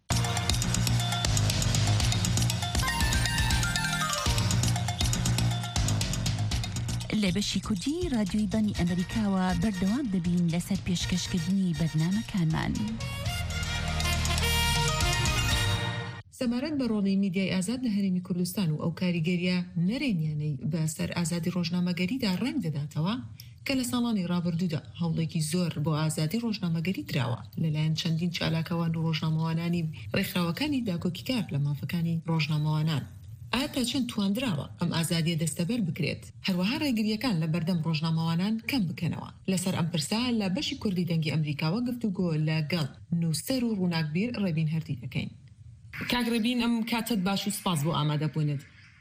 لە بەشی کوردی رادیۆی بانی ئەمریکاوە بەردەوام دەبین لەسەر پێشکەشکردنی بەرنامەکانمان. سەمارەت بە ڕۆڵی میدیای ئازاد لە هەرێمی کوردستان و ئەو کاریگەریە نەرێنیانەی بەسەر ئازادی ڕۆژنامەگەریدا ڕنگ دەداتەوە کە لە ساڵانی ڕابردوودا هەوڵێکی زۆر بۆ ئازادی ڕۆژنامەگەری دراوە لەلایەن چەندین چالاکەوان و ڕۆژنامەوانانی ڕێکخراوەکانی داگۆکیکار لە مافەکانی ڕۆژنامەوانان. ئایا تا چەند تواندراوە ئەم ئازادیە دەستەبەر بکرێت هەروەها ڕێگریەکان لە بەردەم ڕۆژنامەوانان کەم بکەنەوە لەسەر ئەم پرسا لە بەشی کوردی دەنگی ئەمریکاوە گفتوگۆ لەگەڵ نووسەر و ڕووناکبیر ڕێبین هەردی دەکەین. کاک ڕێبین ئەم کاتت باش و سپاس بۆ ئامادەبوونت.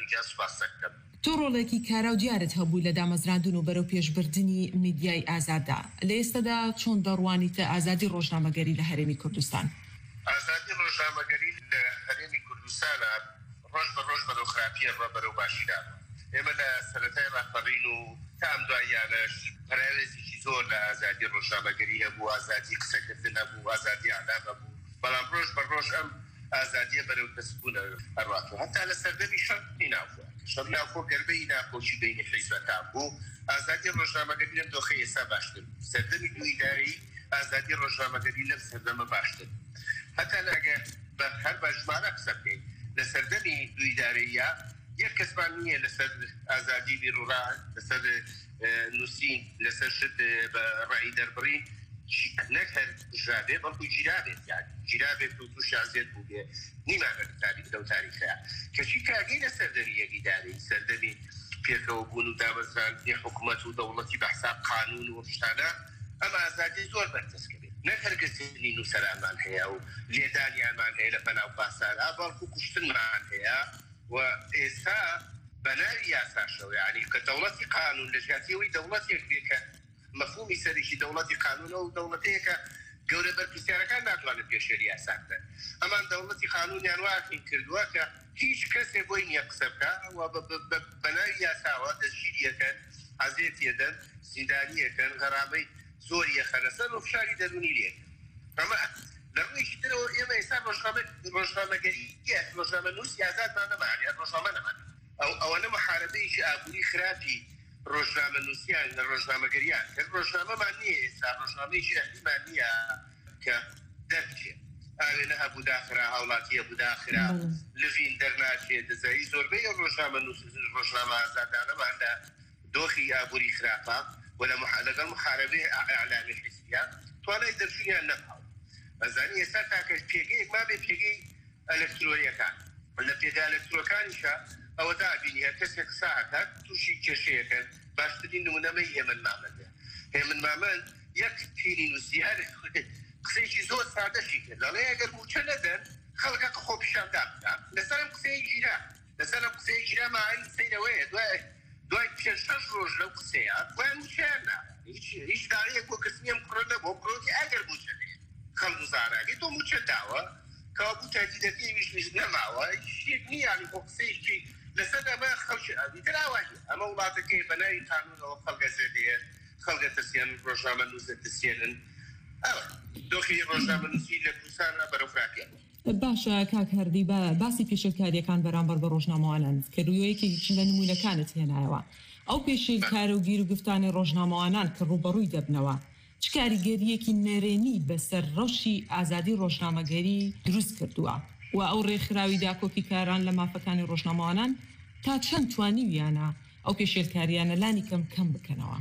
جان سوپاس دەکەم. تۆ ڕۆڵێکی کارا و دیارت هەبوو لە دامەزراندن و بەرەو پێشبردننی میدیای ئازاددا لە ئێستادا چۆن دەڕوانیتە ئازادی ڕۆژنامەگەری لە هەرێمی کوردستان؟ ئازادی ڕۆژنامەگەری لە هەرێمی کوردستانە ڕۆژ بە ڕۆژ بەرەو خراپیە ڕە بەرەو باشیدان. ئێمە لە سەرەتای ڕاهبەرین و تام دوایانەش پەرێزێکی زۆر لە ئازادی ڕۆژنامەگەری هەبوو، ئازادی قسەکردن هەبوو، ئازادی ئەعلام هەبوو، بەڵام ڕۆژ بە ڕۆژ ئەم ئازادیە بەرەو دەستبوونە هەڕاتەوە هەتا لە سەردەمی شەڕی ناوخۆ شەڕی ناوخۆ گەربەی ناکۆچی بینی حیزبەکان بوو. ئازادی ڕۆژنامەگەری لەم دۆخەی ئێستا باشتر، سەردەمی دوو ئیدارەی ئازادی ڕۆژنامەگەری لەم سەردەمە باشتر. هەتا لەگە بە هەر بە ژمارە قسە بکەین لە سەردەمی دوو ئیدارەیە یەک کەسمان نییە لەسەر ئازادی بیرروڕان، لەسەر نووسین، لەسەر شت بە ڕای دەربڕین نەک هەر ژابێ بەڵکو جیرابێت، یان جیرابێت و تووش شازێت بوو بێ نیمانە تاریخ لەو تاریخەیە کەچی کاگەی لە سەردەمی یەکیداری سەردەمی پێکەوە بوون و دامەزراندنی حکوومەت و دەوڵەتی بە حساب قانون و شتانە ئەم ئازادی زۆر بەردەستکەوێت. نەک هەرگەزنی نووسەرانمان هەیە و لێدانیانمان هەیە لە بەناو پاسارا بەڵکو کوشتنمان هەیە و ئێستا بەناوی یاساشەوە، یعنی کە دەوڵەتی قانون لە ژیاتیەوەی دەوڵەتێک بێکە مەفهومی سەرێکی دەوڵەتی قانونە و دەوڵەتەیەکە گەورە بەرپرسیارەکان ناتوانێت پێشێری یاساکە. ئەمان دەوڵەتی قانونیان واقعین کردووە کە هیچ کەسێ بۆی نییە قسە بکە و بەناوی یاساوە دەستگیریەکەن، عەزێتیەدەن، زیندانیەکەن، غەرامەی زۆریە خەرەسەر و فشاری دەرونی لێن. ئەمە لە ڕوویەکی ترەوە ئێمە ئێستا ڕۆژنامەگەریە ڕۆژنامەنووس یازادمان نەمان، یان ڕۆژنامە نەمان. ئەوەنە محارەبەیەکی ئابووری خراپی ڕۆژنامەنووسیان لە ڕۆژنامەگەریان کە ڕۆژنامەمان نییە ئێستا ڕۆژنامەیەکی ئەهلیمان نییە کە دەرچێت ئاوێنە هەبوو داخرا هاوڵاتیە بوو داخرا لڤین دەرناچێت دەزایی زۆربەی ڕۆژنامەنووس ڕۆژنامە ئازادانەمان لە دۆخی ئابووری خراپە و لەگەڵ محارەبەی ئەعلامی حیزبیان توانای دەرچوونیان نەباو. ئەزانی ئێستا تاکە پێگەیەک ما بێ پێگەی ئەلەکترۆنیەکان لە پێگا ئەلەکترۆکانیشە ئەوە دابینی هەر کەسێک قساکات تووشی کێشەیەکەن. باشترین نمونەمەی هێمن مامەندە. هێمن مامەند یەک پیری نووسیار قسەیەکی زۆر سادەشی کرد، دەڵێ ئەگەر موچە نەدەن خەڵکە خۆپیشاندا بکات لەسەرم قسەی گیرا لەسەرم قسەی گیرا ماعین سەیرەوەیە دوای دوای پێنج شەش ڕۆژ لەو قسەیە دوای موچیان نا هیچ داڕەیەک بۆ کەسنیم کوڕە بۆ کڕۆتی ئەگەر موچە بێ خەڵک زاراگەی تۆ موچە داوە کەوا بوو تاکیدەکەی ویش نەماوە شتێک نییانی بۆ قسەیەکی لەسەر ئەمە خەڵکی ئەدیتراوانی ئەمە وڵاتەکەی بەناوی قانونەوە خەڵگە زێدەیە خەڵگە تەسیێن ڕۆژنامەنووسە تەسیێنن دۆخی ڕۆژنامەنووسی لە کوردستانە بەرەو فراکیان. باشە کاک هەردی بە باسی پێشێلکاریەکان بەرامبەر بە ڕۆژنامەوانان کە ڕوویەکی لە نمونونەکانت هێنایەوە ئەو پێشێلکارە و گیر و گفتانی ڕۆژنامەوانان کە ڕوبەڕووی دەبنەوە چ کاریگەریەکی نەرێنی بەسەر ڕەوشی ئازادی ڕۆژنامەگەری دروست کردووە و ئەو ڕێکخراوی داکۆکی کاران لە مافەکانی ڕۆژنامەوانان تا چەند توانیویانە ئەو پێشێلکاریانە لانی کەم کەم بکەنەوە؟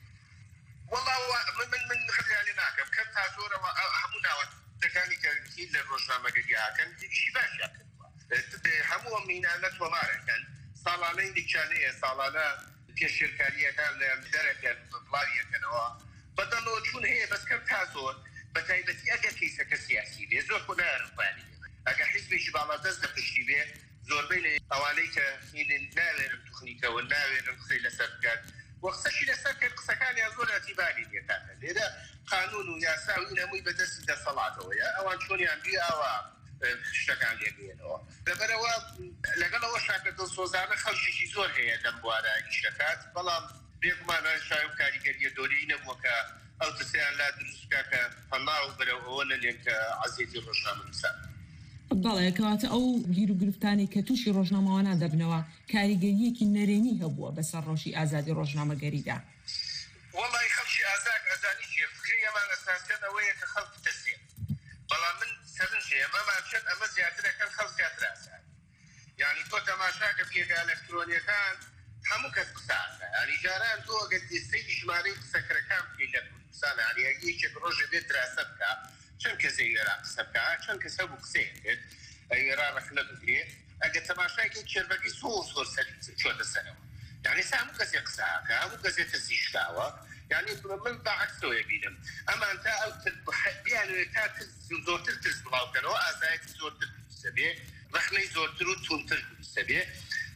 دەکانی کەی لە ڕۆژنامەگەریاکەن ئیشی باشیان کردووە هەموو ئەم مینانەت وەمارەکەن ساڵانەی دیکانەیە ساڵانە پێشێلکاریەکان لە دەرەکەن بڵاویەکەنەوە بەدەڵەوە چون هەیە بەسکەم تا زۆر بە تایبەتی ئەگەر کەیسەکە سیاسی بێ زۆر خۆ نایڕفانی ئەگەر حیزبێکی باڵا دەست لە پشتی بێ زۆربەی لە ئەوانەی کە ناوێنن توخنیکەوە ناوێنن قسەی لەسەر بکات وەقسەشی لەسەر کرد قسەکانیان زۆر ئەتیباری دێتانە لێرە قانون و یاسا و ئینەمووی بەدەستی دەسەڵاتەوەیە ئەوان چۆنیان بی ئاوا شتەکان لێگەێنەوە لەبەرەوە لەگەڵەوە شاکە دڵسۆزانە خەڵکیشی زۆر هەیە لەم بوارە ئیشەکات بەڵام بێگومانە شای و کاریگەریە دۆری نەبووە کە ئەو تسەیان لا دروستکە کە هەڵاو بەرەو ئەوە نەنێن کە عەزیەتی ڕۆژنامەنووسان. بەڵێ کەواتە ئەو گیر و گرفتانی کە تووشی ڕۆژنامەوانان دەبنەوە کاریگەریەکی نەرێنی هەبووە بەسەر ڕۆژی ئازادی ڕۆژنامەگەریدا. وەڵی خەڵکی ئازاد ئەزانی چێ فکری ئەمان ئەساسیان ئەوەیە کە خەڵک دەستێن بەڵام من سەرنجێ ئەمەمان چەند ئەمە زیاترەکەن خەڵک زیاتر ئاسان یعنی تۆ تەماشاکە پێگا ئەلەکترۆنیەکان هەموو کەس قساکە یعنی جاران تۆ ئەگەر دەستەی ژمارەی قسەکرەکان بکەی لە کوردستانە یعنی یەکێک ڕۆژێ بێت دراسە بکە چەند کەسێ وێرا قسە بکە چەند کەس هەبوو قسەیەکرد ئەوێرا ڕەخنە بگرێت ئەگەر تەماشاکی چێربەگی زۆر زۆر سەری چۆتە سەرەوە یعنی هەموو کەسێ قساکە هەموو کەسێ تەسیشتاوە یعنی من بەعکسەوەی بینم ئەمان تا ئەو بیانوێت تا زۆرتر ترس بڵاوکەنەوە ئازایەتی زۆرتر دروستە بێ ڕەخنەی زۆرتر و تونتر دروستە بێ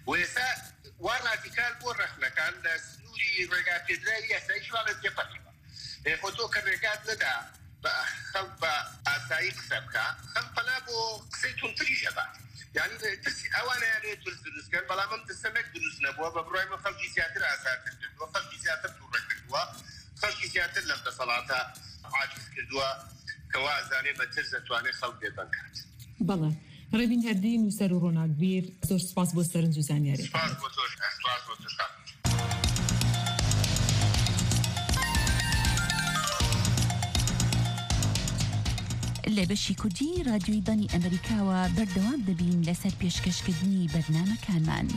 ويسا وراديكال بورخنا كان سوري رجع فدرالي يسايش ولا جبهة خطو كرجات ندا خلف أسايق سبكة خلف نابو قصيتهم تريجبا يعني تسي أوانا يعني ترس دروس كان بلا من تسمك دروس نبوا ببراي من خلف سياتر أساتر كدوا خلف سياتر تورك كدوا خلف سياتر لم تصلاتا عاجز كدوا كوازاني بترزت واني خلف بنكات بله ربین هردین و سر و روناک بیر زور سپاس بۆ سەرنج و زانیاری سپاس بۆ تۆش سپاس بۆ تۆش لە بەشی کوردی رادیۆی دانی ئەمریکاوە بەردەوام دەبین لەسەر پێشکەشکردنی بەرنامەکانمان.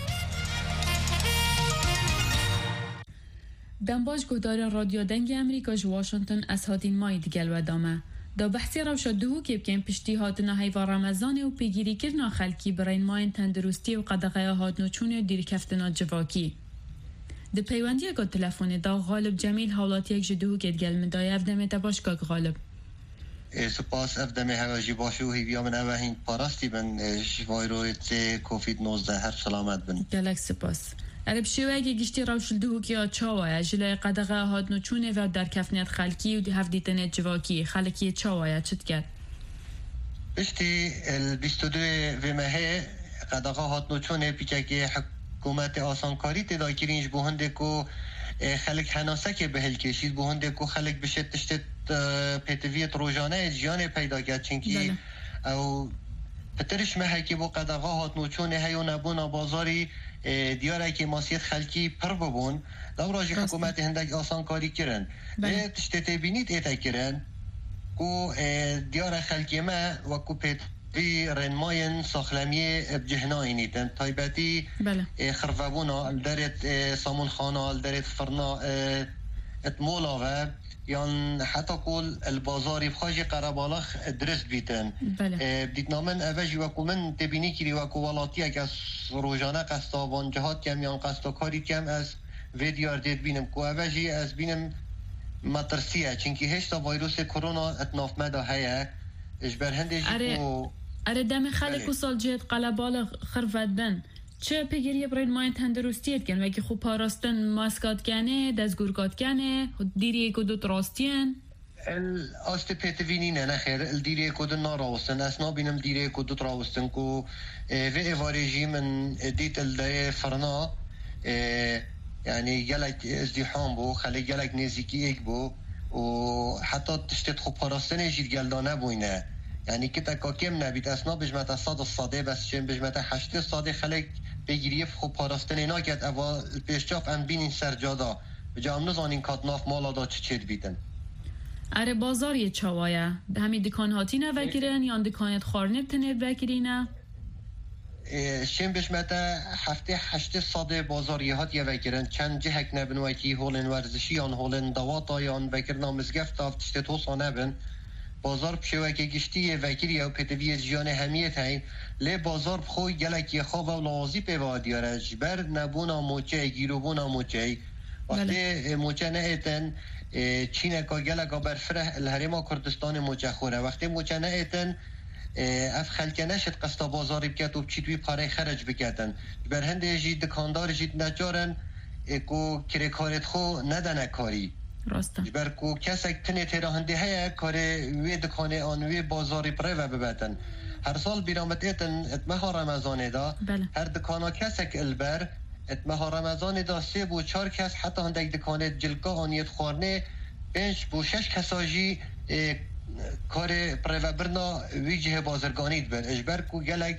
دەمباش گۆدارە رادیۆ دەنگی ئەمریکا ji Washington ez hatin mayî digelwedame. Da behsê rewşa duhokê bikin piştî hatina heyva Remezanê û pêgîrîkirina xelkî bi rênmayên tendurustî û qedexeya hatinoçûnê û dîrkeftina civakî. Di peywendiyeka telefonê da Galip Cemîl hawlatiyek ji duhokê digel min daye ev demê te baş kak Galip. سپاس اف دمه هواجی باشه و هیویا من اوه هین پاراستی بن وایرویت کووید نوزده هر سلامت بن گلک سپاس عرب شویگی گشتی روشل دوکی ها چاوایه جلوی قدقه هادنو چونه و در کفنیت خلکی و هفدیتنت جواکی خلکی چاوایه چت کرد؟ بشتی بیست و دو ومهه قدقه هادنو چونه پیچکی حکومت آسانکاری تدای کرینج بوهنده که خلک هناسه که بهل کشید بوهنده که خلک بشه تشتت پتویت روزانه جیان پیدا کرد چنکی او پترش مه که با قدقه هاتنو چون هیو نبونا بازاری دیاره که ماسیت خلکی پر ببون دوراجی حکومت هندک آسان کاری کرن تشتت بینید ایتا کرن کو دیاره خلکی ما وکو پتوی رنماین ساخلمی بجهنایی نیتن تایبتی خرفبونا الدارت سامون خانه الدارت فرنا اتمولا و یان حتی کل البازاری بخواجی قربالخ درست بیتن بدیت نامن اوجی وکو من تبینی کری وکو والاتی اک از روزانه قصدابان جهات کم یان قصدکاری کم از ویدیار دید بینم کو اوجی از بینم مطرسیه چنکی هشتا ویروس کرونا اتناف مده هیا اجبر هندش کو اره دم خلق و سال جهت قلبالخ خرفت بن چه پگیری برای ماین تندرستیت کن وکی خوب پاراستن ماسکات کنه دزگورگات کنه دیری کدوت راستین الاست پیتوینی نه نخیر الدیری کدوت ناراستن اسنا بینم دیری کدوت راستن کو و ایوارجی من دیت الدای فرنا یعنی گلک ازدحام بو خلی گلک نزیکی ایک بو و حتی تشتت خوب پاراستن جید گلدانه بوینه یعنی که تا کم نبید اسنا بجمت صد الصاده بس چون بجمت هشت صاده خلق بگیری خوب پاراستن اینا کرد اول پیشچاف ام بینین سرجادا بجام نزانین کات ناف مالا دا چه چید بیدن اره بازاری چاوایه همی دکان هاتی نوکرن یا دکانت خارنب تنب وکرینه شیم بجمت هفته هشت صاده بازاری هات یه وکرن چند جهک نبنوی که هولن ورزشی یان هولن دواتا یان وکرنا مزگفت آفت توسا نبن بازار بشوه که گشتی وکیری او پتوی جیان همیت هین لی بازار بخوی گلکی خواب و لازی پیوا دیاره جبر نبونا موچه گیروبونا موچه وقتی موچه نهیتن چینه که گلکا برفره الهرما کردستان موچه خوره وقتی موچه نهیتن اف خلکه نشد قصد بازاری بکت و بچیتوی پاره خرج بکتن جبر هنده جید دکاندار جید نجارن که کرکارت خو ندنه کاری راسته جبر کو کسک تنه تراهنده هیا کاره وی دکانه آن وی بازاری پره و ببتن هر سال بیرامت ایتن اتمها رمضان دا بله. هر دکانا کسک البر اتمها رمضان دا سه بو چار کس حتی هندک دکانه جلگاه آنیت خورنه پنج بو شش کساجی کار پره و برنا وی جه بازرگانید بر اجبر کو گلک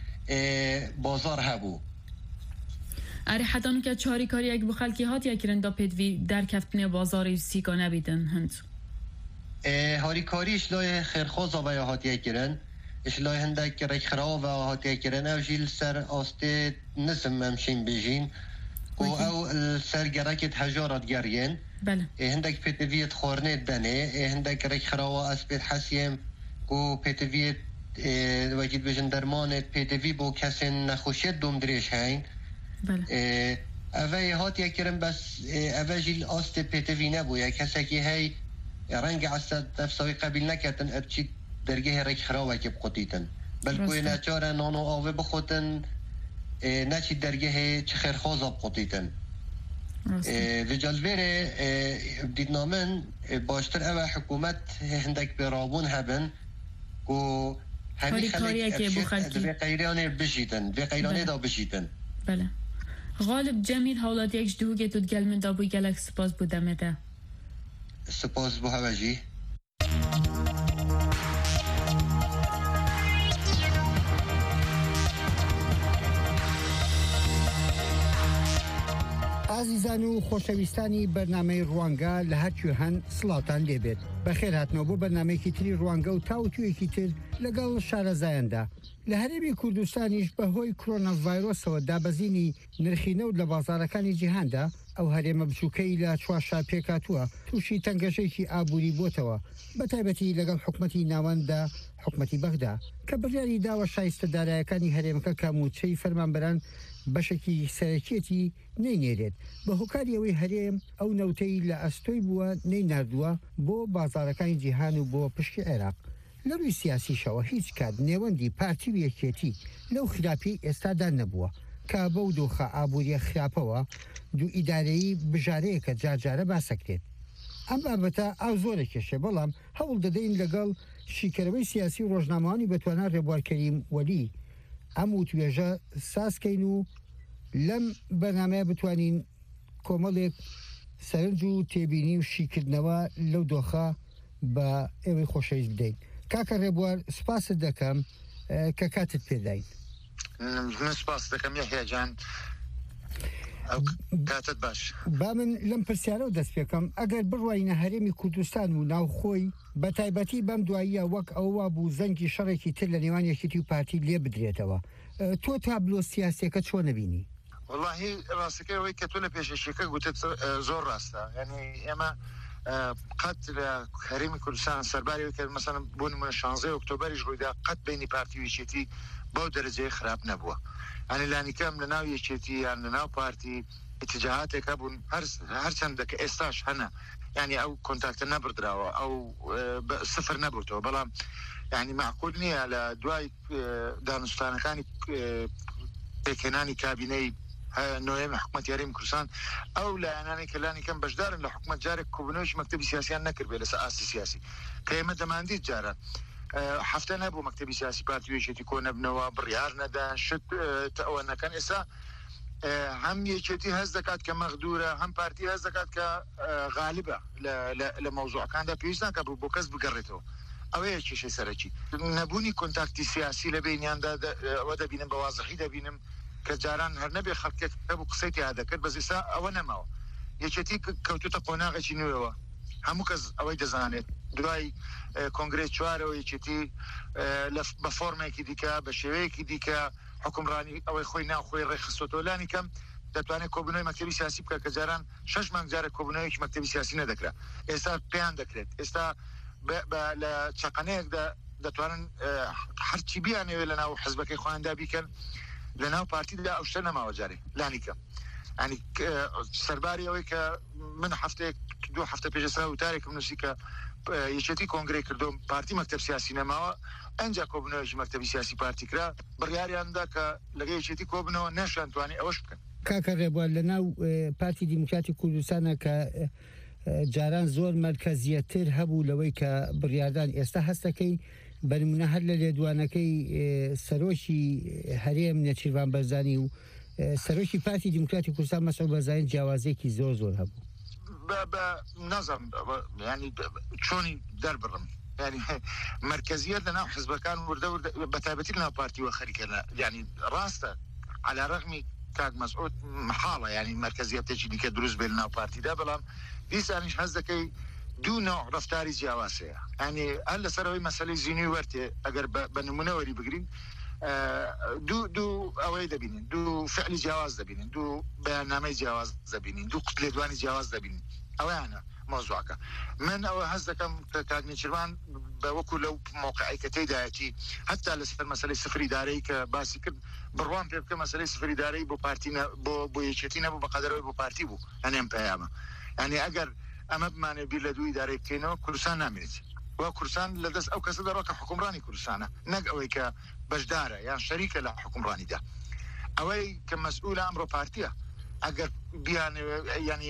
بازار هبو اره حتی اونو که چاری کاری اگه بخلکی هات یا کرن دا پیدوی در کفتن بازاری سیکا نبیدن هند هاری کاری اشلای خیرخوز آبای هات یا کرن اشلای هندک رک خراب هات یا کرن او جیل سر آسته نسم ممشین بیجین و او سر گرکت هجارات گرین بله هندک پیدویت خورنه دنه هندک رک خراب اسبت حسیم و پیدویت وجید بیجن درمانت پیدوی بو کسی نخوشید دوم دریش هین بله اوه هات یکرم بس اوه جیل آست پیتوی نبویا کسی که هی رنگ عصد نفسوی قبیل نکتن ارچی درگه رک خراوه که بقوتیتن بلکوی نچاره نانو آوه بخوتن ناچی درگه چه خیرخواز قطیتن لجالبره دیدنامن باشتر اوه حکومت هندک برابون هبن و همین خلق به قیرانه بشیدن به قیرانه دا بشیدن بله غالب جمیل حالات یک جدوه گه تود گل من دا بوی گلک سپاس بودمه ده سپاس بو هواجی عزیزان و خۆشەویستانی بەرنامەی ڕوانگە لە هەرکوێ هەن سڵاتان لێبێت بەخێر هاتنەوە بۆ بەرنمەیەکی تری ڕوانگە و تاوتویەکی تر لەگەڵ شارەزایەندا لە هەرێمی کوردستانیش بەهۆی کۆرۆناڤایرۆسەوە دابەزینی نرخینەوت لە بازارەکانی جیهاندا ئەو هەرێمە بچووکەی لە چوارشا پێکاتووە تووشی تەنگەشەیەکی ئابووری بۆتەوە بە تایبەتی لەگەڵ حکومەتی ناوەنددا حکومەتی بەغدا کە بڕیاری داوە شایستەدارایەکانی هەرێمەکە کاموچەی فەرمانبەران بەشێکی سەرەکیەتی نەینێرێت بە هۆکاریەوەی هەرێم ئەو نەوتەی لە ئەستۆی بووە نەیناردووە بۆ بازارەکانی جیهان و بۆ پشکی عێراق لە ڕووی سیاسیشەوە هیچ کات نێوەندی پارتی و یەکێتی لەو خراپی ئێستادا نەبووە کە بەو دۆخە ئابووریە خراپەوە دوو ئیدارەیی بژارەیەکە جارجارە باسەکرێت ئەم بابەتە ئاو زۆرە کێشێ بەڵام هەوڵ دەدەین لەگەڵ شیکەرەوەی سیاسی و ڕۆژنامەوانی بەتوانە ڕێبوارکەریم وەلی ئەم وتوێژە سازکەین و لەم بەرنامەیە بتوانین کۆمەڵێک سەرنج و تێبینی و شیکردنەوە لەو دۆخە بە ئێوەی خۆشەویست بدەین کاکە ڕێبوار سپاست دەکەم کە کاتت پێداین من سپاس دەکەم یەحیاجان کاتت باش با من لەم پرسیارە دەست پێکەم ئەگەر بڕواینە هەرێمی کوردستان و ناوخۆی بە تایبەتی بەم دواییە وەک ئەوە بوو زەنگی شەڕێکی تر لە نێوان یەکێتی و پارتی لێ بدرێتەوە تۆ تابلۆ سیاسیەکە چۆن نەبینی؟ واللهی ڕاستەکەی کە تۆ لە پێشەشیەکە گوتت زۆر ڕاستە یعنی ئێمە قەت لە هەرێمی کوردستان سەرباری کرد مەسەڵەن بۆ نمونە شانزەی ئۆکتۆبەریش ڕوویدا قەت بینی پارتی و یەکێتی بەو دەرەجەی خراپ نەبووە ئەنی لانیکەم لە ناو یەکێتی یان لە ناو پارتی اتجاهاتێکە بوون هەرچەندە کە ئێستاش هەنە یعنی ئەو کۆنتاکتە نەبردراوە ئەو سفر نەبووتەوە بەڵام یعنی معقول نییە لە دوای دانوستانەکانی پێکهێنانی کابینەی نوێمی حکومەتی هەرێمی کوردستان ئەو لایەنانی کە لانیکەم بەشدارن لە حکومەت جارێک کۆبوونەوەیشی مەکتەبی سیاسیان نەکردبێت لەسەر ئاستی سیاسی کە ئێمە دەماندیت جارە هەفتە نەبوو مەکتەبی سیاسی پارتی و یەکێتی کۆ نەبنەوە بڕیار نەدان شت ئەوە نەکەن ئێستا هەم یەکێتی هەست دەکات کە مەغدورە هەم پارتی هەست دەکات کە غالیبە لە مەوزوعەکاندا پێویست ناکات بۆ کەس بگەڕێتەوە ئەوەیە کێشەی سەرەکی نەبوونی کۆنتاکتی سیاسی لە بینیاندا ئەوە دەبینم بە وازەحی دەبینم کە جاران هەر نەبێ خەڵکێک هەبوو قسەی تیا دەکرد بەس ئێستا ئەوە نەماوە یەکێتی کەوتوتە قۆناغێکی نوێەوە هەموو کەس ئەوەی دەزانێت دوای کۆنگرێت چوارەوە یەکێتی بە فۆرمێکی دیکە بە شێوەیەکی دیکە حکومڕانی ئەوەی خۆی ناوخۆی ڕێخستۆتەوە لانی کەم دەتوانێت کۆبوونەوەی مەکتەبی سیاسی بکە کە جاران شەش مانگ جارێک کۆبوونەوەیەکی مەکتەبی سیاسی نەدەکرا ئێستا پێیان دەکرێت ئێستا لە چەقەنەیەکدا دەتوانن هەرچی بیانەوێت لە ناو حزبەکەی خۆیاندا بیکەن لە ناو پارتیدا ئەو شتە نەماوە جارێ لانیکە ینی سەرباری ئەوەی کە من هەفتەیەک دو هەفتە پێش ئێستا وتارێکم نووسی کە یەکێتی کۆنگرێ کردو پارتی مەکتەب سیاسی نەماوە ئەنجا کۆبوونەوەیەکی مەکتەبی سیاسی پارتی کرا بڕیاریاندا کە لەگەڵ یەکێتی کۆبنەوە نەشیان توانی ئەوەش بکەن کاکە ڕێبوار لە ناو پارتی دیموکراتی کوردستانە کە جاران زۆر مەرکەزیەتر هەبوو لەوەی کە بڕیاردان ئێستا هەستەکەی بەنمونە هەر لە لێدوانەکەی سەرۆکی هەرێم نێچیروان بەرزانی و سەرۆکی پارتی دیموکراتی کوردستان مەسعود بەرزانی جیاوازێکی زۆر زۆر هەبوو نەزم ینی چۆنی دەربڕم ینی مرکزیت لە ناو حزبەکان وردە بە تایبەتی لە ناو پارتیوە خەریکە ینی ڕاستە على ڕەغمی کاک مەسعود محاڵە ینی مرکزیەتێکی دیکە دروست بێت لە ناو پارتیدا بەڵام دیسانیش هەست دەکەی دوو نوع ڕفتاری جیاوازەیە ینی هەر لەسەرەوەی مەسەلەی زینی وەرتێ ئەگەر بە نمونەوەری بگرین دوو دوو ئەوەی دەبینین دوو فعلی جیاواز دەبینین دوو بەیاننامەی جیاواز دەبینین دوو قوت لێدوانی جیاواز دەبینین ئەوەیانە مۆزوعەکە من ئەوە هەست دەکەم کاک نێچیروان بە وەکو لەو موقعی کە تێدایەتی هەتا لەسەر مەسەلەی سفری دارەی کە باسی کرد بڕوان پێ بکە مەسەلەی سفری دارەی بۆ پارتی بۆ بۆ یەکێتی نەبوو بە قەدەرەوەی بۆ پارتی بوو ئەنێم پەیامە ینی ئەگەر ئەمە بمانێ بیر لە دووی دارەی بکەینەوە کوردستان نامێنێت و کوردستان لەدەست ئەو کەسە دەڕۆ کە حکومڕانی کوردستانە نەک ئەوەی کە بەشدارە یان شەریکە لە حکومڕانیدا ئەوەی کە مەسئول ئەمڕۆ پارتیە ئەگەر بیان ینی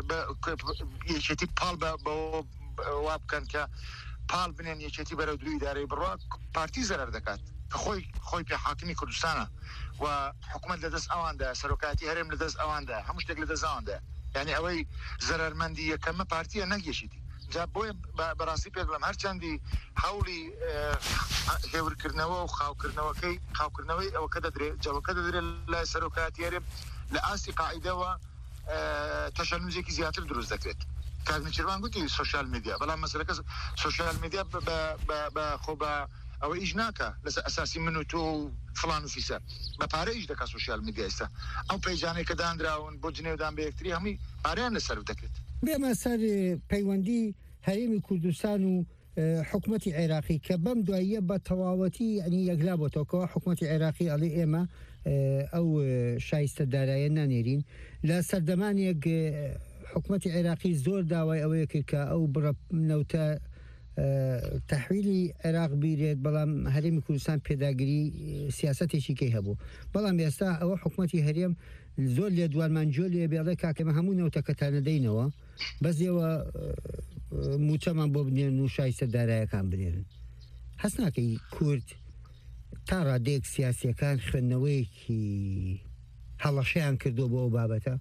یەکێتی پاڵ وا بکەن کە پاڵ بنێن یەکێتی بەرەو دوو ئیدارەی بڕوا پارتی زەرەر دەکات کە خۆی خۆی پێ حاکمی کوردستانە و حکومت لەدەست ئەواندا سەرۆکاتی هەرێم لەدەست ئەواندا هەموو شتێک لەدەست ئەواندا یعنی ئەوەی زەرەرمەندی یەکەمە پارتیە نەگەشیتی جا بۆیە بەڕاستی پێ بڵم هەرچەندی هەوڵی هێورکردنەوە و خاوکردنەوەکەی خاوکردنەوەی ئەوە کە دەدرێت جەوەکە دەدرێت لای سەرۆکاتی هەرێم لە ئاستی قاعیدەوە تەشەنوزێکی زیاتر دروست دەکرێت کاگنیچێروان گوتی سوشال میدیا بەڵام مەسەلەکە سوشال میدیا بە خۆ بە ئەوە ئیش ناکە لەسەر ئەساسی من و تۆ و فڵان و فیسە بە پارە ئیش دەکات سوشال میدیا ئێستا ئەو پەیجانەی کە دانراون بۆ جنێودان بە یەکتری هەمووی پارەیان لەسەر دەکرێت بێمە سەر پەیوەندی هەرێمی کوردستان و حکوومەتی عێراقی کە بەم دواییە بە تەواوەتی ینی یەکلا بۆتەوەکەوە حکوومەتی عێراقی ئەڵێ ئێمە ئەو شایستە دارایە نانێرین لە سەردەمانێک حکوومەتی عێراقی زۆر داوای ئەوەیە کرد کە ئەو بڕە نەوتە تەحویلی عێراق بیرێت بەڵام هەرێمی کوردستان پێداگیری سیاسەتێکی کەی هەبوو بەڵام ئێستا ئەوە حکوومەتی هەرێم زۆر لێ دوانمانجۆ لێ بێڵێ کاکەمە هەموو نەوتەکەتانە دەینەوە بەزیەوە موچەمان بۆ بنێن و شایستە دارایەکان بنێرن هەست ناکەی کورد تا ڕادێک سیاسیەکان خوێندنەوەیەکی هەڵەشەیان کردو بۆ ئەو بابەتە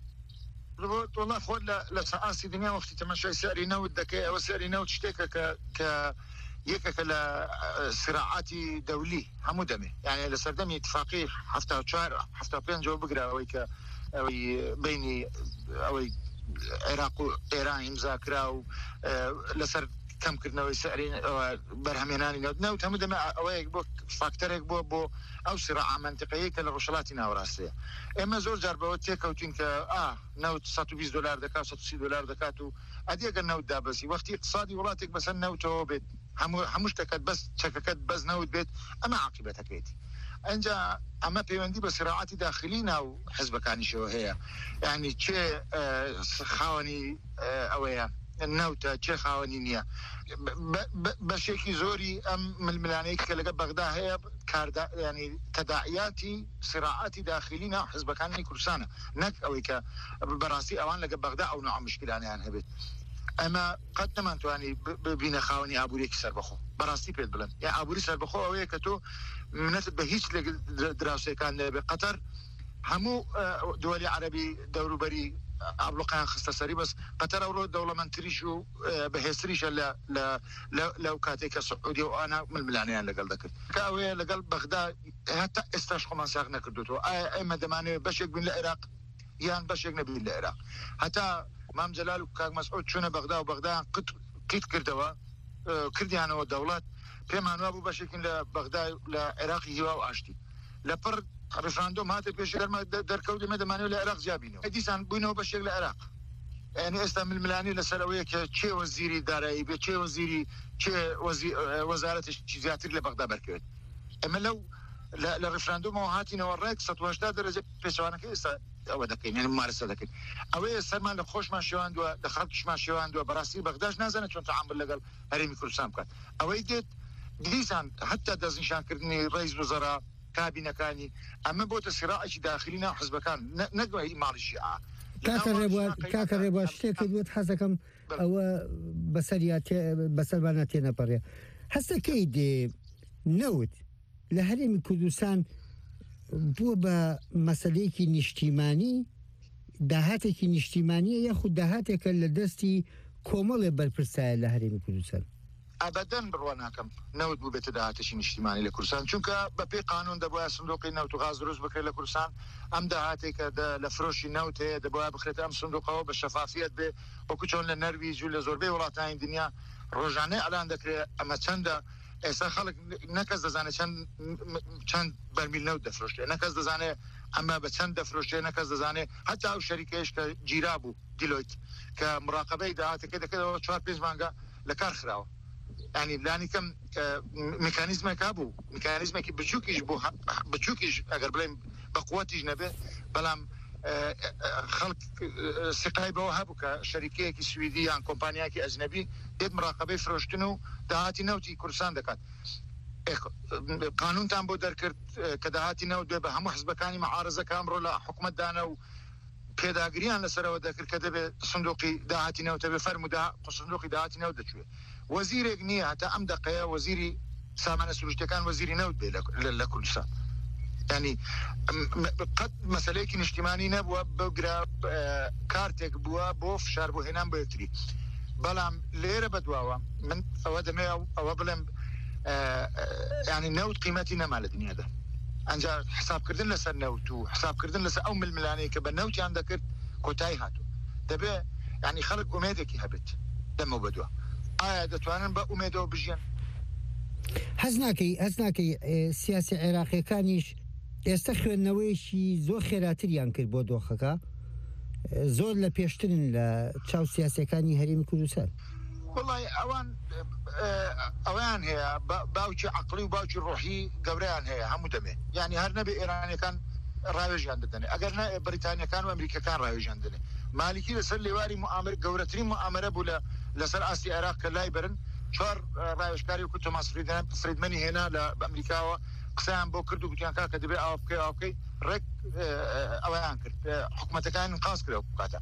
والله خۆ لە سەعاسی دنیا وەختی تەماشای سەری نەوت دەکەی ئەوە سەری نەوت شتێکە کە یەکێکە لە سراعاتی دەولی هەموو دەمێ یعنی لە سەردەمی اتفاقی هەفتا و چوار هەفتا و پێنجەوە بگرا ئەوەی کە ئەوەی بینی ئەوەی عێراق و ئێران ئیمزاکرا و لەسەر کەمکردنەوەی سەری بەرهەمێنانی نەوت نەوت هەموو دەمێ ئەوەیەک بۆ فاکتەرێک بۆ بۆ ئەو سراع منطقەیە کە لە ڕۆژهەڵاتی ناوەڕاستەیە ئێمە زۆر جار بەوە تێکەوتین کە ئا نەوت سەد و بیست دلار دەکات سەد و سی دلار دەکات و ئەدیەگە نەوت دابەسی وەختی اقتصادی وڵاتێک بەسەر نەوتەوە بێت هەموو شتەکەت بەس چەکەکەت بەس نەوت بێت ئەمە عاقبەتەکەیەتی ئەنجا ئەمە پەیوەندی بە سراعاتی داخلی ناو حزبەکانیشەوە هەیە یعنی چێ خاوەنی ئەوەیە نەوتە چێ خاوەنی نییە بەشێکی زۆری ئەم ململانەیە کە لەگە بەغدا هەیە ینی تەداعیاتی سراعاتی داخلی ناو حزبەکانی کوردستانە نەک ئەوەی کە بەڕاستی ئەوان لەگە بەغدا ئەو نوع مشکلانیان هەبێت ئەمە قەت نەمانتوانی ببینە خاوەنی ئابوورێکی سەربەخۆ بەڕاستی پێت بڵێن یا ئابووری سەربەخۆ ئەوەیە کە تۆ منەتت بە هیچ لە دراوسەکان نەبێت قەتەر هەموو دۆلی عەرەبی دەوروبەری ئابلوقیان خستە سەری بەس قەتەر ئەوڕۆ دەوڵەمەندتریش و بەهێزتریشە لەو کاتێک کە سعودی و ئانا ململانیان لەگەڵ دەکرد کە ئەوەیە لەگەڵ بەغدا هەتا ئێستاش خۆمان ساغ نەکردوەوە ئایا ئێمە دەمانەوێت بەشێک بین لە عێراق یان بەشێک نەبین لە عێراق هەتا مام جەلال و کاک مەسعود چوونە بەغدا و بەغدایان قیت کردەوە کردیانەوە دەوڵەت پێمان وا بوو بەشێکین لە بەغدا لە عێراقی هیوا و ئاشتی لەپڕ ڕفراندۆم هاتە پێشەرمە دەرکەوت دەمە دەمانێت لە عێراق جیابینەوە دیسان بووینەوە بەشێک لە عێراق یعنی ئێستا ململانی لەسەر ئەوەیە کە چێ وەزیری دارایی بێت چێ وەزیری چێ وەزارەتێکی زیاتر لە بەغدا بەرکەوێت ئەمە لەو لە ڕفراندۆمەوە هاتینەوە ڕێک سەد و هەشتا دەرەجە پێچوانەکە ئێستا ئەوە دەکەین یعنی ممارسە دەکەین ئەوەیە سەرمان لە خۆشمان شێواندووە لە خەڵکیشمان شێواندووە بەڕاستی بەغداش نازانێت چۆن تەعامل لەگەڵ هەرێمی کوردستان بکات ئەوەی دێت دیسان حتا دەستنیشانکردنی ڕئیس وزەرا کابینەکانی ئەمە بۆتە سراعێکی داخلی ناو حزبەکان نەگوای ماڵی شیعە کاکە ڕێبوار شتێکە دوێت حەزەکەم ئەوە بەسەربانە تێنەپەڕێ هەستەکەی دێ نەوت لە هەرێمی کوردستان بووە بە مەسەلەیەکی نیشتیمانی داهاتێکی نیشتیمانیە یاخود داهاتێکە لە دەستی کۆمەڵێ بەرپرسایە لە هەرێمی کوردستان ئەبەدەن بڕوا ناکەم نەوت بوو بێتە داهاتێکی نیشتیمانی لە کوردستان چونکە بە پێی قانون دەبوایە سندوقی نەوت و غاز دروست بکرێت لە کوردستان ئەم داهاتێکە لە فرۆشی نەوت هەیە دەبوایە بخرێت ئەم سندوقەوە بە شەفافیەت بێ وەکو چۆن لە نەرویج و لە زۆربەی وڵاتانی دنیا ڕۆژانەی ئەلان دەکرێت ئەمە چەندە ئێستا خەڵک نەکەس دەزانێت چەند بەرمیل نەوت دەفرۆشتێ نەکەس دەزانێت ئەمە بە چەند دەفرۆشتێ نەکەس دەزانێت هەتا ئەو شەریکەیەش کە گیرا بوو دیلۆیت کە مراقبەی داهاتەکە دەکەوە چوار پێنج مانگە لە کار خراوە ینی لانی کەم میکانیزمێک بوو میکانیزمێکی بچووکیش بوو بچووکیش ئەگەر بڵێم بە قووەتیش نەبێ بەڵام خەڵک سقای بەوە هەبوو کە شەریکەیەکی سویدی یان کۆمپانیاکی ئەجنەبی دێت مراقبەی فرۆشتن و داهاتی نەوتی کوردستان دەکات قانونتان بۆ دەرکرد کە داهاتینەوە دوێ بە هەموو حزبەکانی مەعارەزەکە ئەمڕۆ لە حکوومەتدانە و پێداگریان لەسەرەوە دەکرد کە دەبێت سندوقی داهاتینەوە دەبێت فەرمودا سندوقی داهاتینەوە دەچوێت وەزیرێک نییە هەتا ئەم دقەیە وەزیری سامانە سروشتەکان وەزیری نەوت بێ لە کوردستان ینی قەت مەسەلەیەکی نیشتیمانی نەبووە بگرە کارتێک بووە بۆ فشار بۆ هێنان بە یەکتری بەڵام لێرە بەدواوە من ئەوە دەمێ ئەوە بڵێم ینی نەوت قیمەتی نەما لە دنیادا ئەنجا حسابکردن لەسەر نەوت و حسابکردن لەسەر ئەو ململانەیە کە بە نەوتیان دەکرد کۆتایی هاتوو دەبێ ینی خەڵک ئومێدێکی هەبێت دەمە بەدووە ئایا دەتوانن بە ئومێدەوە بژێن حەز ناکەی هەز ناکەی سیاسی عێراقیەکانیش ئێستا خوێندنەوەیشی زۆر خێراتریان کرد بۆ دۆخەکە زۆر لە پێشترن لە چاو سیاسەکانی هەرێمی کوردستان وڵی ئەوان ئەویان هەیە باوکی عقلی و باوکی ڕۆحی گەورەیان هەیە هەموو دەمێ ینی هەر نەبێ ئێرانەکان ڕاوێژیان دەدەنێ ئەگەر نە بریتانیەکان و ئەمریکەکان ڕاوێژیان دەنێ مالیکی لەسەر لێواری موامر گەورەترین موامرە بوو لە لەسەر ئاستی عێراق کە لای برن چوار ڕاوێژکاری وکو تۆماس فریدمەنی هێنا لە ئەمریکاوە قسەیان بۆ کرد و گوتیان کا کە دەبێت ئاوا بکەی ئاوا بکەی ڕێک ئەوەیان کرد حکوومەتەکان قاس کرد کاتە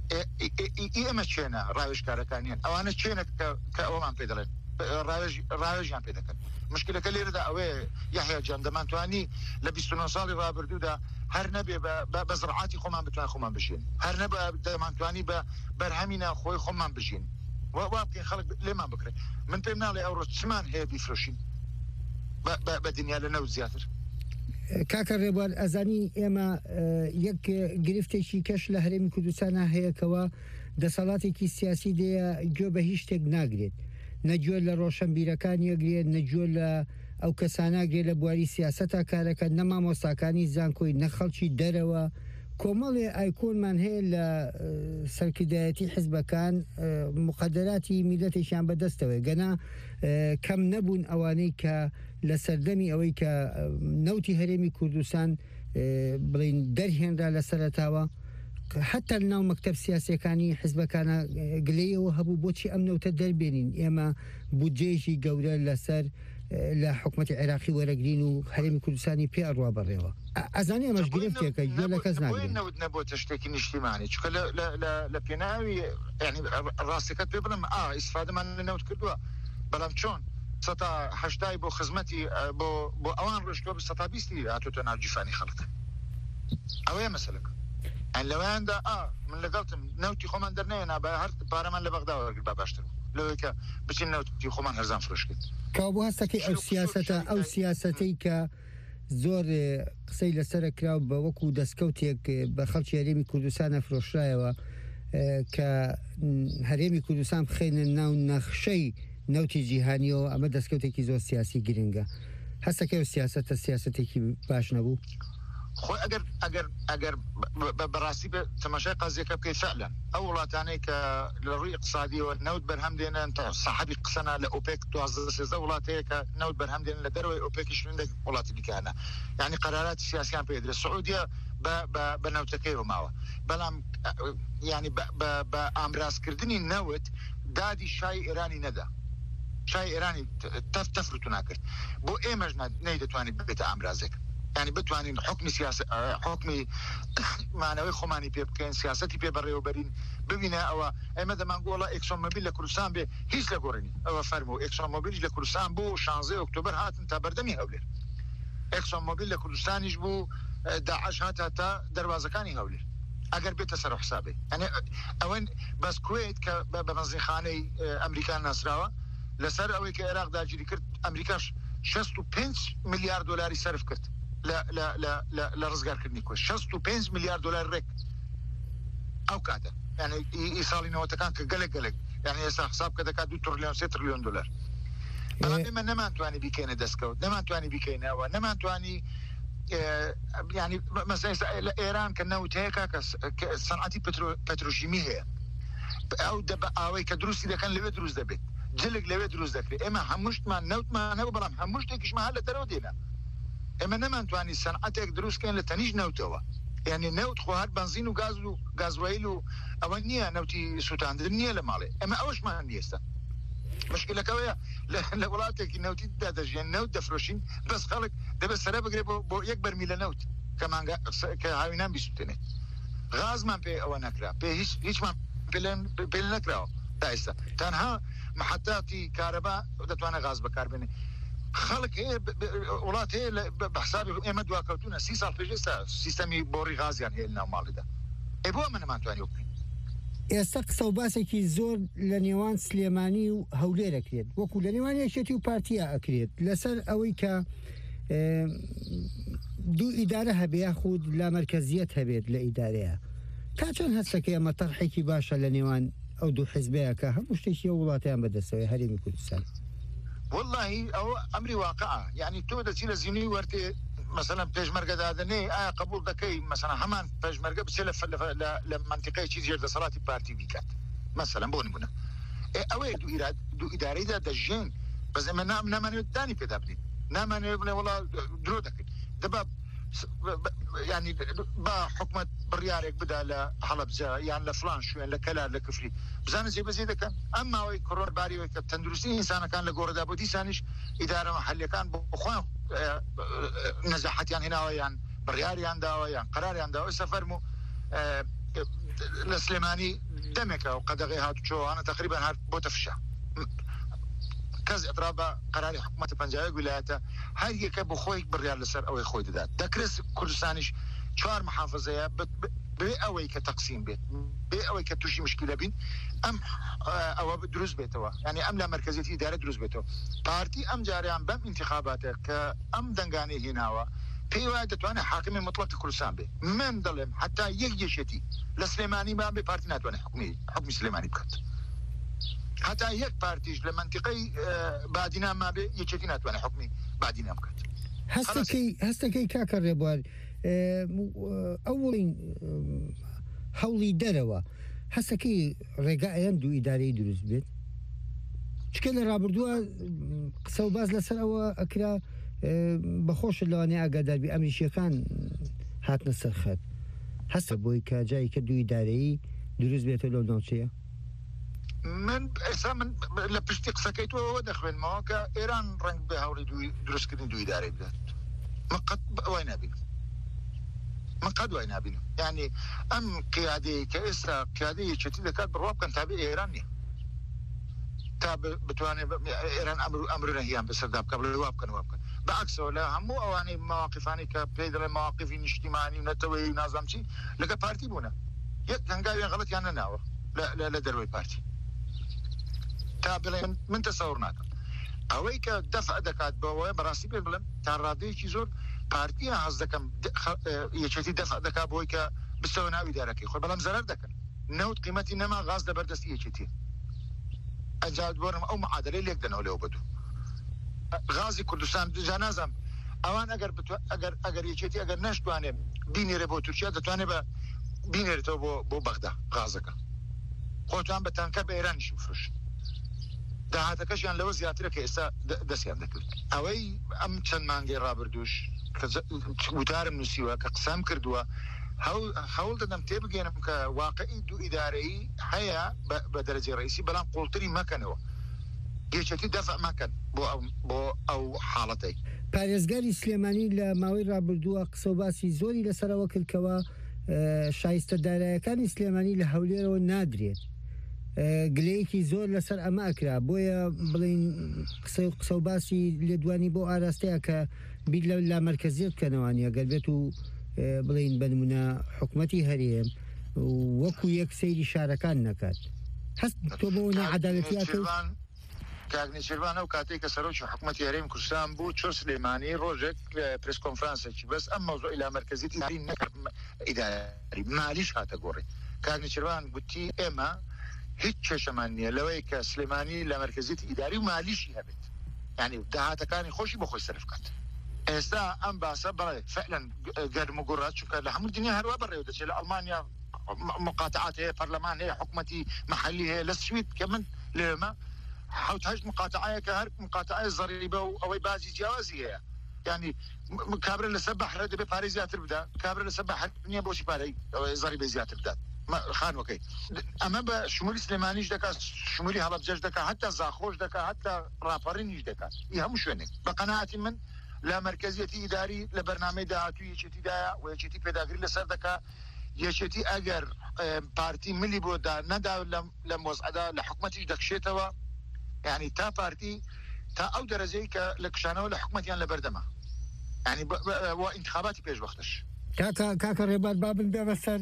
ئێمە چێنە ڕاوێژکارەکانیان ئەوانە چێنە کە ئەومان پێ دەڵێن ڕاوێژیان پێ دەکەن مشکلەکە لێرەدا ئەوەیە یحیا جان دەمانتوانی لە بیست و نۆ ساڵی ڕابردوودا هەر نەبێ بە زڕعاتی خۆمان بتوان خۆمان بژین هەر نەبە دەمانتوانی بە بەرهەمینا خۆی خۆمان بژین وا بکەین خەڵک لێمان بکرێت من پێم ناڵێ ئەوڕۆ چمان هەیە بیفرۆشین بە دنیا لە نەوت زیاتر کاکە ڕێبوار ئەزانی ئێمە یەک گرفتێکی کەش لە هەرێمی کوردستانە هەیەکەوە دەسەڵاتێکی سیاسی دەیە گوێ بە هیچ شتێک ناگرێت نەگوێ لە ڕۆشنبیرەکانی ئەگرێت نەگوێ لە ئەو کەساناگرێت لە بواری سیاسەتا کارەکە نە مامۆستاکانی زانکۆی نە خەڵکی دەرەوە کۆمەڵێ ئایکۆنمان هەیە لە سەرکردایەتی حزبەکان مقدراتی میلەتێکیان بەدەستەوەی گەنا کەم نەبوون ئەوانەی کە لە سەردەمی ئەوەی کە نەوتی هەرێمی کوردستان بڵین دەرهێنرا لە سەرەتاوە حتا ناو مەکتەب سیاسەکانی حزبەکانە گلەیەوە هەبوو بۆچی ئەم نەوتە دەربێنین ئێمە بودجێژی گەورە لەسەر لە حکوومەتی عێراقی وەرەگرین و هەرێمی کوردستانی پێ ئەڕوا بەڕێوە ئەزانی ئەمەش گرفتێکە گوێ لە کەس ناگرێت نەوت نەبووە شتێکی نیشتیمانی چکە لە پێناوی ینی ڕاستەکەت پێ بڵم ئا ئیسفادەمان لە نەوت کردووە بەڵام چۆن سەتا هەشتای بۆ خزمەتی بۆ بۆ ئەوان ڕۆشتووە بە سەتا بیستی هاتوتە ناو جیفانی خەڵک ئەوەیە مەسەلەکە ئەن لەوەیاندا ئا من لەگەڵتم نەوتی خۆمان دەرنێنا بە هەر پارەمان لە بەغدا وەرگرت با باشتر لەوەی کە بچین نەوتی خۆمان هەرزان فرۆش کرد کاو بۆ هەستەکەی ئەو سیاسەتە ئەو سیاسەتەی کە زۆر قسەی لەسرە کراو بە وەکو دەستکەوتێک بە خەڵکی هەرێمی کوردستانە فرۆشرایەوە کە هەرێمی کوردستان بخێنە ناو نەخشەی نەوتی جیهانیەوە ئەمە دەستکەوتێکی زۆر سیاسی گرنگە هەستەکەی و سیاسەتە سیاسەتێکی باش نەبوو خۆی ئەگەر ئەگەر ئەگەر بەڕاستی بە تەماشای قازیەکە بکەی فعلا ئەو وڵاتانەی کە لە ڕووی اقتصادیەوە نەوت بەرهەم دێنن تا سەحەبی قسەنا لە ئۆپێک دوازدە سێزدە وڵاتەیە کە نەوت بەرهەم دێنن لە دەرەوەی ئۆپێکی شوێندێک وڵاتی دیکانە یعنی قەراراتی سیاسیان پێدرێت سعودیە بە نەوتەکەیەوە ماوە بەڵام ینی بە ئامرازکردنی نەوت دادی شای ئێرانی نەدا شای ئێرانی تەف تەفروتو ناکرد بۆ ئێمەش نەیدەتوانێت ببێتە ئامرازێک ینی بتوانین حکمی سیاست حکمی معنەوەی خۆمانی پێ بکەین سیاسەتی پێ بەڕێوەبەرین ببینە ئەوە ئێمە دەمانگوڵە ئێکسۆمۆبیل لە کوردستان بێ هیچ لە گۆڕینی ئەوە فەرموو ئێکسۆمۆبیل لە کوردستان بوو شانزەی ئۆکتۆبەر هاتن تا بەردەمی هەولێر ئێکسۆمۆبیل لە کوردستانیش بوو داعش هاتە تا دەروازەکانی هەولێر ئەگەر بێتە سەر حسابێ ئەوەن بەس کوێیت کە بە بەنزیخانەی ئەمریکا ناسراوە لەسەر ئەوەی کە عێراق داگیری کرد ئەمریکاش شەست و پێنج میلیارد دۆلاری سەرف کرد لە ڕزگارکردنی کوێ شەست و پێنج میلیارد دۆلار ڕێک ئەو کاتە یعنی ئی ساڵی نەوەتەکان کە گەلێک گەلێک یعنی ئێستا حساب کە دەکات دو تریلیۆن سێ تریلیۆن دۆلار بەڵام ئێمە نەمانتوانی بیکەینە دەستکەوت نەمانتوانی بیکەینەوە نەمانتوانی ینی مەسەلا لە ئێران کە نەوت هەیە کە سەنعەتی پەترۆشیمی هەیە ئەو ئاوەی کە دروستی دەکەن لەوێ دروست دەبێت جلێک لەوێ دروست دەکرێت ئێمە هەمووشتمان نەوتمان هەبوو بەڵام هەموو شتێکیشمان هەر لە دەرەوە دێنا ئێمە نەمانتوانی سەنعەتێک دروستکەین لە تەنیش نەوتەوە یعنی نەوت خۆ هەر بنزین و گاز و گازوایل و ئەوە نییە نەوتی سووتاندن نییە لە ماڵێ ئەمە ئەوەشمان نیێستا مشكلة كوية لا ولاتك نوتي دا دجين نوت دفروشين بس خلق ده بس سراب قريب بو يكبر ميلا نوت كمان كهاوينان بيسوتني غاز ما بي او نكرا بي هيش هيش ما بلن بلن نكرا دايسا تنها محطاتي كهرباء دتوانا غاز بكاربني خلق هي ولات هي بحساب امد واكوتونا سي صار في سيستمي بوري غاز يعني هي مال ده ابو من ما تواني ئێستا قسە و باسێکی زۆر لە نێوان سلێمانی و هەولێرەکرێت وەکو لە نێوان یەکێتی و پارتیا ئەکرێت لەسەر ئەوەی کە دوو ئیدارە هەبێ خود لا مەرکەزیەت هەبێت لە ئیدارەیە تا چەند هەستەکە ئەمە تەرحێکی باشە لە نێوان ئەو دوو حیزبەیە کە هەموو شتێکی وڵاتیان بەدەستەوەی هەرێمی کوردستان والله ئەو ئەمری واقعە یعنی تۆ دەچی لە زیینی وەرتێ مثلا پێشمەرگە دادنێ ئایا قبول دەکەی مثلا هەمان پێشمەرگە بچێ لە منتیقەیەکی زێر دەسەڵاتی پارتی بیکات مثلا بۆ نمونە ئەوەیە دوو ئیدارەیدا دەژێن بەس ئێمە نامانەوێت دانی پێدا بنین نامانەوێت بڵێ وەڵا درۆ دەکەین دەبا يعني با حكومة بريارك بدا ل حلبجة يعني لفلان شو يعني لكلار لكفري بزاف زي بزيد كان أما وي كورونا باري وي تندرسين إنسان كان لجورة دابو دي سانش إدارة محلية كان بخوان نجاحات يعني هنا ويان برياري عنده ويان قراري عنده وسافر مو لسليماني دمك وقد غيها شو أنا تقريبا هاد بوتفشة كذا اضراب قرار حكومه بنجاوي ولايته هاي كبو خويك بالريال لسر او خوي دات دكرس كردستانيش شوار محافظه بي اوي كتقسيم بيت بي اوي كتوشي مشكله بين ام او دروز بيتوا يعني ام لا مركزيه اداره دروز بيتوا بارتي ام جاري ام بم انتخاباتك ام دنغاني هناوا في وعدت وانا حاكم مطلق كردستان بي من ظلم حتى يجيشتي لسليماني ما ببارتي نات وانا حكمي حكم سليماني بكت حتى هيك بارتيج لمنطقي بعدنا ما بي يجتينا تواني حكمي بعدنا مكت هستكي هستكي كاكر ربوار اولين حولي دروا هستكي رجاء دو اداري دروز بيت شكل رابردوا قسو باز لسر او اكرا بخوش اللواني اقدر بامريكا كان هات نسخت هسه بوي كاجاي كدو اداري دروز بيت لو نوتشيه من اسا من لبشتي قسكيت ودخل المواقع ايران رنگ بها ولي دروس كدين دو اداري بدات ما قد وين ابي ما قد وين ابي يعني ام قيادي كاسا قياديه شتي كانت بالرواب كان تابع ايراني تابع بتواني ايران امر امرنا هي بسداب قبل الرواب كان رواب كان بعكس ولا همو اواني مواقفاني كبيدر مواقف اجتماعي ونتوي نظام شيء لقى بارتي بونا كان قايل غلط يعني ناوه لا لا لا دروي بارتي تابع من تصورناك اويك دفع دكات بو براسي بلم ترادي شي زور بارتي حظكم يشتي دفع دكا بويك بسونا ادارك خو بلم زرر دك نوت قيمتي انما غاز دبردس يشتي اجاد بورم او معادله اللي يقدنوا له بدو غازي كردستان جنازم اوان اگر بتو اگر اگر يشتي اگر نشتوانه بيني ربو تركيا دتوانه ب بيني رتو بو بغداد غازك خوتان بتانكا بايران شوفش ده هذا كشان لو زيادة كيسا دسيان ذكر أوي أم كان مانجي رابردوش كوتارم نسيوا كقسام كردوا هاول هاول دم تبقينا كواقعي دو إداري حياة بدرجة رئيسي بلان قلتري ما كانوا جيشتي دفع ما كان بو أو بو أو حالتي پارێزگاری سلێمانی لە ماوەی ڕابردووە قسە و باسی زۆری لەسەرەوە کردکەوە شایستەدارایەکانی سلێمانی لە هەولێرەوە نادرێت گلەیەکی زۆر لەسەر ئەمە ئەکرا بۆیە بڵین قسە و باسی لێدوانی بۆ ئاراستەیە کە بیر لە لا مەرکەزیەت بکەنەوانە گەر بێت و بڵین بە نمونە حکوومەتی هەرێم وەکو یەک سەیری شارەکان نەکات هەست تۆ بۆ نەعەدالەتیاتە كاغني شيرفان او كاتيك سروش حكومه هرم كردستان بو تشور سليماني روجك بريس كونفرنس بس اما موضوع الى مركزيه اداري ماليش هاتا غوري كاغني شيرفان قلتي اما هيك شمانيه لويك سليماني لمركزيه اداري وماليش هبت يعني دهاتا كان خوشي بخوي سلفكات استا ام باسا فعلا غير مقرات شو كان لحمد الدنيا هروا برا ودش المانيا مقاطعات هي برلمان هي حكومتي محلي هي للسويد كمان لما حاوت هاج مقاطعة كهر مقاطعة ضريبة أو بازي جوازية يعني كابر اللي سبح رد بباريس زيادة بدا كابر اللي سبح نيا بوشي باري ضريبة زيادة بدا خانوەکەی ئەمە بە شمولی سلێمانیش دەکات شمولی هەڵەبجەش دەکات حتا زاخۆش دەکات حتا ڕاپەڕینیش دەکات ئی هەموو شوێنێک بە قەناعەتی من لە مەرکەزیەتی ئیداری لە بەرنامەی داهاتوو یەکێتیدایە و یەکێتی پێداگری لەسەر دەکات یەکێتی ئەگەر پارتی ملی بۆدا نەدا لە مۆزعەدا لە حکومەتیش دەکشێتەوە یعنی تا پارتی تا ئەو دەرەجەی کە لە کشانەوە لە حکومەتیان لە بەردەما ینی انتخاباتی پێشبەختش کاکە ڕێبات بابن بێ بەسەر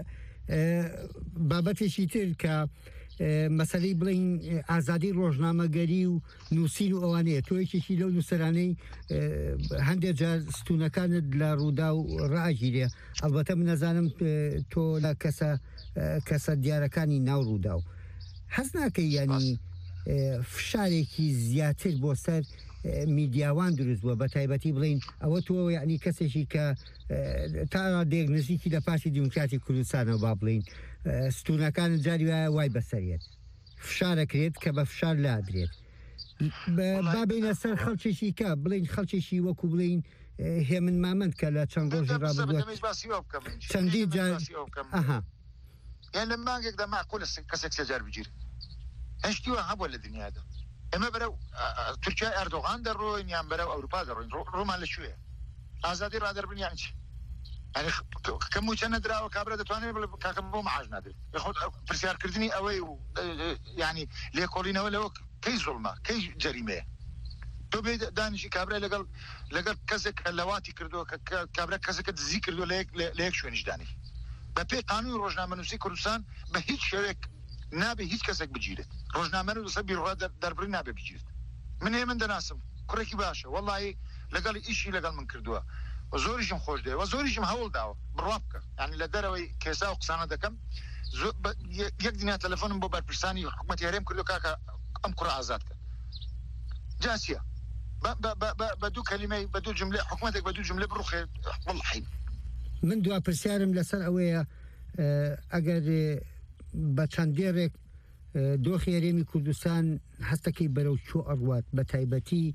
بابەتێکی تر کە مەسەلەی بڵین ئازادی ڕۆژنامەگەری و نووسین و ئەوانەیە تۆیەکێکی لەو نووسەرانەی هەندێک جار ستونەکانت لە ڕوودا و ڕاگیرێ ئەلبەتە من نەزانم تۆ لە کەسە کەسە دیارەکانی ناو ڕوودا و هەست ناکەی ینی فشارێکی زیاتر بۆ سەر میدیاوان دروست بووە بە تایبەتی بڵین ئەوە تۆ یعنی کەسێکی کە تا دێک نزیکی لە پارتی دیموکراتی کوردستانەوە با بڵین ستونەکان جاری وایە وای بەسەریت فشارەکرێت کە بە فشار لادرێت بابینە سەر خەڵکێکی کە بڵین خەڵکێکی وەکو بڵین هێمن مامەند کە لە چەند ڕۆژی ڕابردووە چەندی جار ئەها یان لە مانگێکدا معقولە کەسێک سێجار بگیر هەشتیوە هەبووە لە دنیادا ئێمە بەرەو تورکیا ئەردۆغان دەڕۆین یان بەرەو ئەوروپا دەڕۆین ڕۆمان لەکوێیە ئازادی ڕادەربن یان چی کەم و چەنە دراوە کابرا دەتوانێت کاکەم بۆ مەعاش نادرێت خۆت پرسیارکردنی ئەوەی و ینی لێکۆڵینەوە لەوە کەی زوڵمە کەی جەریمەیە تۆ بێ دانیشی کابرا لەگەڵ لەگەڵ کەسێک لەواتی کردووە کە کابرا کەسێکە دزی کردو لە یەک شوێنیش دانی بە پێی قانوی ڕۆژنامەنووسی کوردستان بە هیچ شێوەیەک نابێ هیچ کەسێک بگیرێت ڕۆژنامە و لەسەر بیرۆ دەربڕی نابێ بگیرێت من هێ من دەناسم کوڕێکی باشە وەڵی لەگەڵ ئیشی لەگەڵ من کردووە و زۆریشم خۆش دێ و زۆریشم هەوڵ داوە بڕوا بکە ینی لە دەرەوەی کێسا و قسانە دەکەم یەک دینا تەلەفۆنم بۆ بەرپرسانی حکومەتی هەرێم کردو کاکە ئەم کوڕە ئازاد کە جاسیە بە دوو کەلیمەی بە دوو جملە حکومەتێک بە دوو جملە بڕوخێت وەڵحی من دوا پرسیارم لەسەر ئەوەیە ئەگەر بە چەندێڕێک دۆخی هەرێمی کوردستان هەستەکەی بەرەو چۆ ئەڕوات بە تایبەتی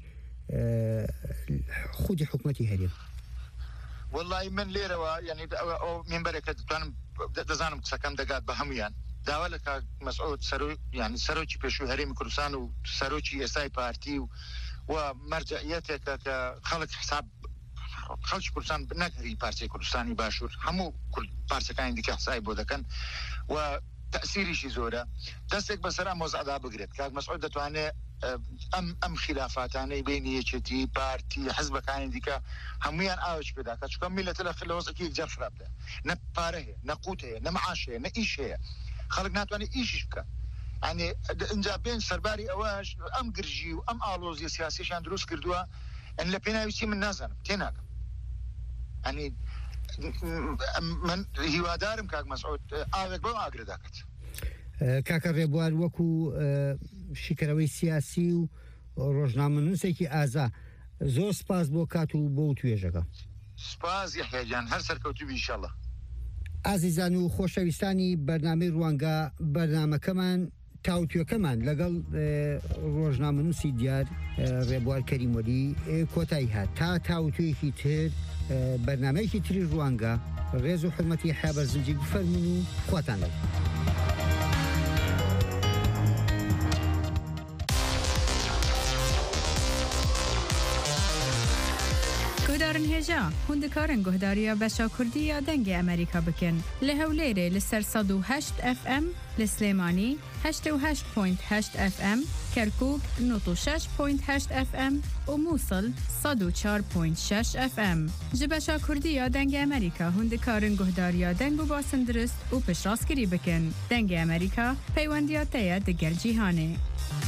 خودی حکومەتی هەرێم والله من لێرەوە ینی ئەو مێمبەرێکە دەتوانم دەزانم قسەکەم دەگات بە هەمویان داوا لە کاک مەسعود ینی سەرۆکی پێشووی هەرێمی کوردستان و سەرۆکی ئێستای پارتی و و مەرجعیەتێکە کە خەڵک حساب خەڵکی کوردستان نەکەری پارچەی کوردستانی باشوور هەموو پارچەکانی دیکە حسای بۆ دەکەن و تأثیریشی زۆرە دەستێک بەسەر مۆزعەدا بگرێت کاک مەسعود دەتوانێت ئەم ئەم خلافاتانەی بینی یەکێتی پارتی حزبەکانی دیکە هەمویان ئاوش پێداکە چونکە میلەتە لە لەوەزێکی یەکجار خراپە نە پارە هەیە نە قوت هەیە نە معاش هەیە نە ئیش هەیە خەڵک ناتوانێت ئیشیش بکە ینی ئینجا بێن سەرباری ئەوەش ئەم گرژی و ئەم ئاڵۆزیە سیاسیشان دروست کردووە ئەن لە پێناویستی من نازانم تێناکەم ینی من هیوادارم کاک مەسعود ئاوێک بەو ئاگرە داکات کاکە ڕێبوار وەکو شیکەرەوەی سیاسی و ڕۆژنامەنووسێکی ئازا زۆر سپاس بۆ کات و بۆ توێژەکە سپاس یحیاجان هەر سەرکەوتوبی ئینشاڵڵا ئازیزان و خۆشەویستانی بەرنامەی ڕوانگە بەرنامەکەمان تاوتوێکەمان لەگەڵ ڕۆژنامەنووسی دیار ڕێبوار کەریموەلی کۆتایی هات تا تاوتوێکی تر بەرنامەیەکی تری ڕوانگە ڕێز و حرمەتی حابەرزنجی بفەرمون و خواتان لەگەڵ گهدارن هێژا هوندکارن گهداریە بەشا کوردیە دەنگی ئەمریکا بکەن لە هەولێرێ لەسەر سەد و هەشت ئەف ئەم لە سلێمانی هەشتە و هەشت پۆینت هەشت ئەف ئەم کەرکووک نۆت و شەش پۆینت هەشت ئەف ئەم و مووسڵ سەد و چوار پۆینت شەش ئەف ئەم ji بەشا کوردیە دەنگی ئەمریکا هوندکارن گهداریە دەنگ و باسن درست و پشتڕاستگیری بکەن دەنگی ئەمریکا پەیوەندیاتەیە دەگەل جیهانێ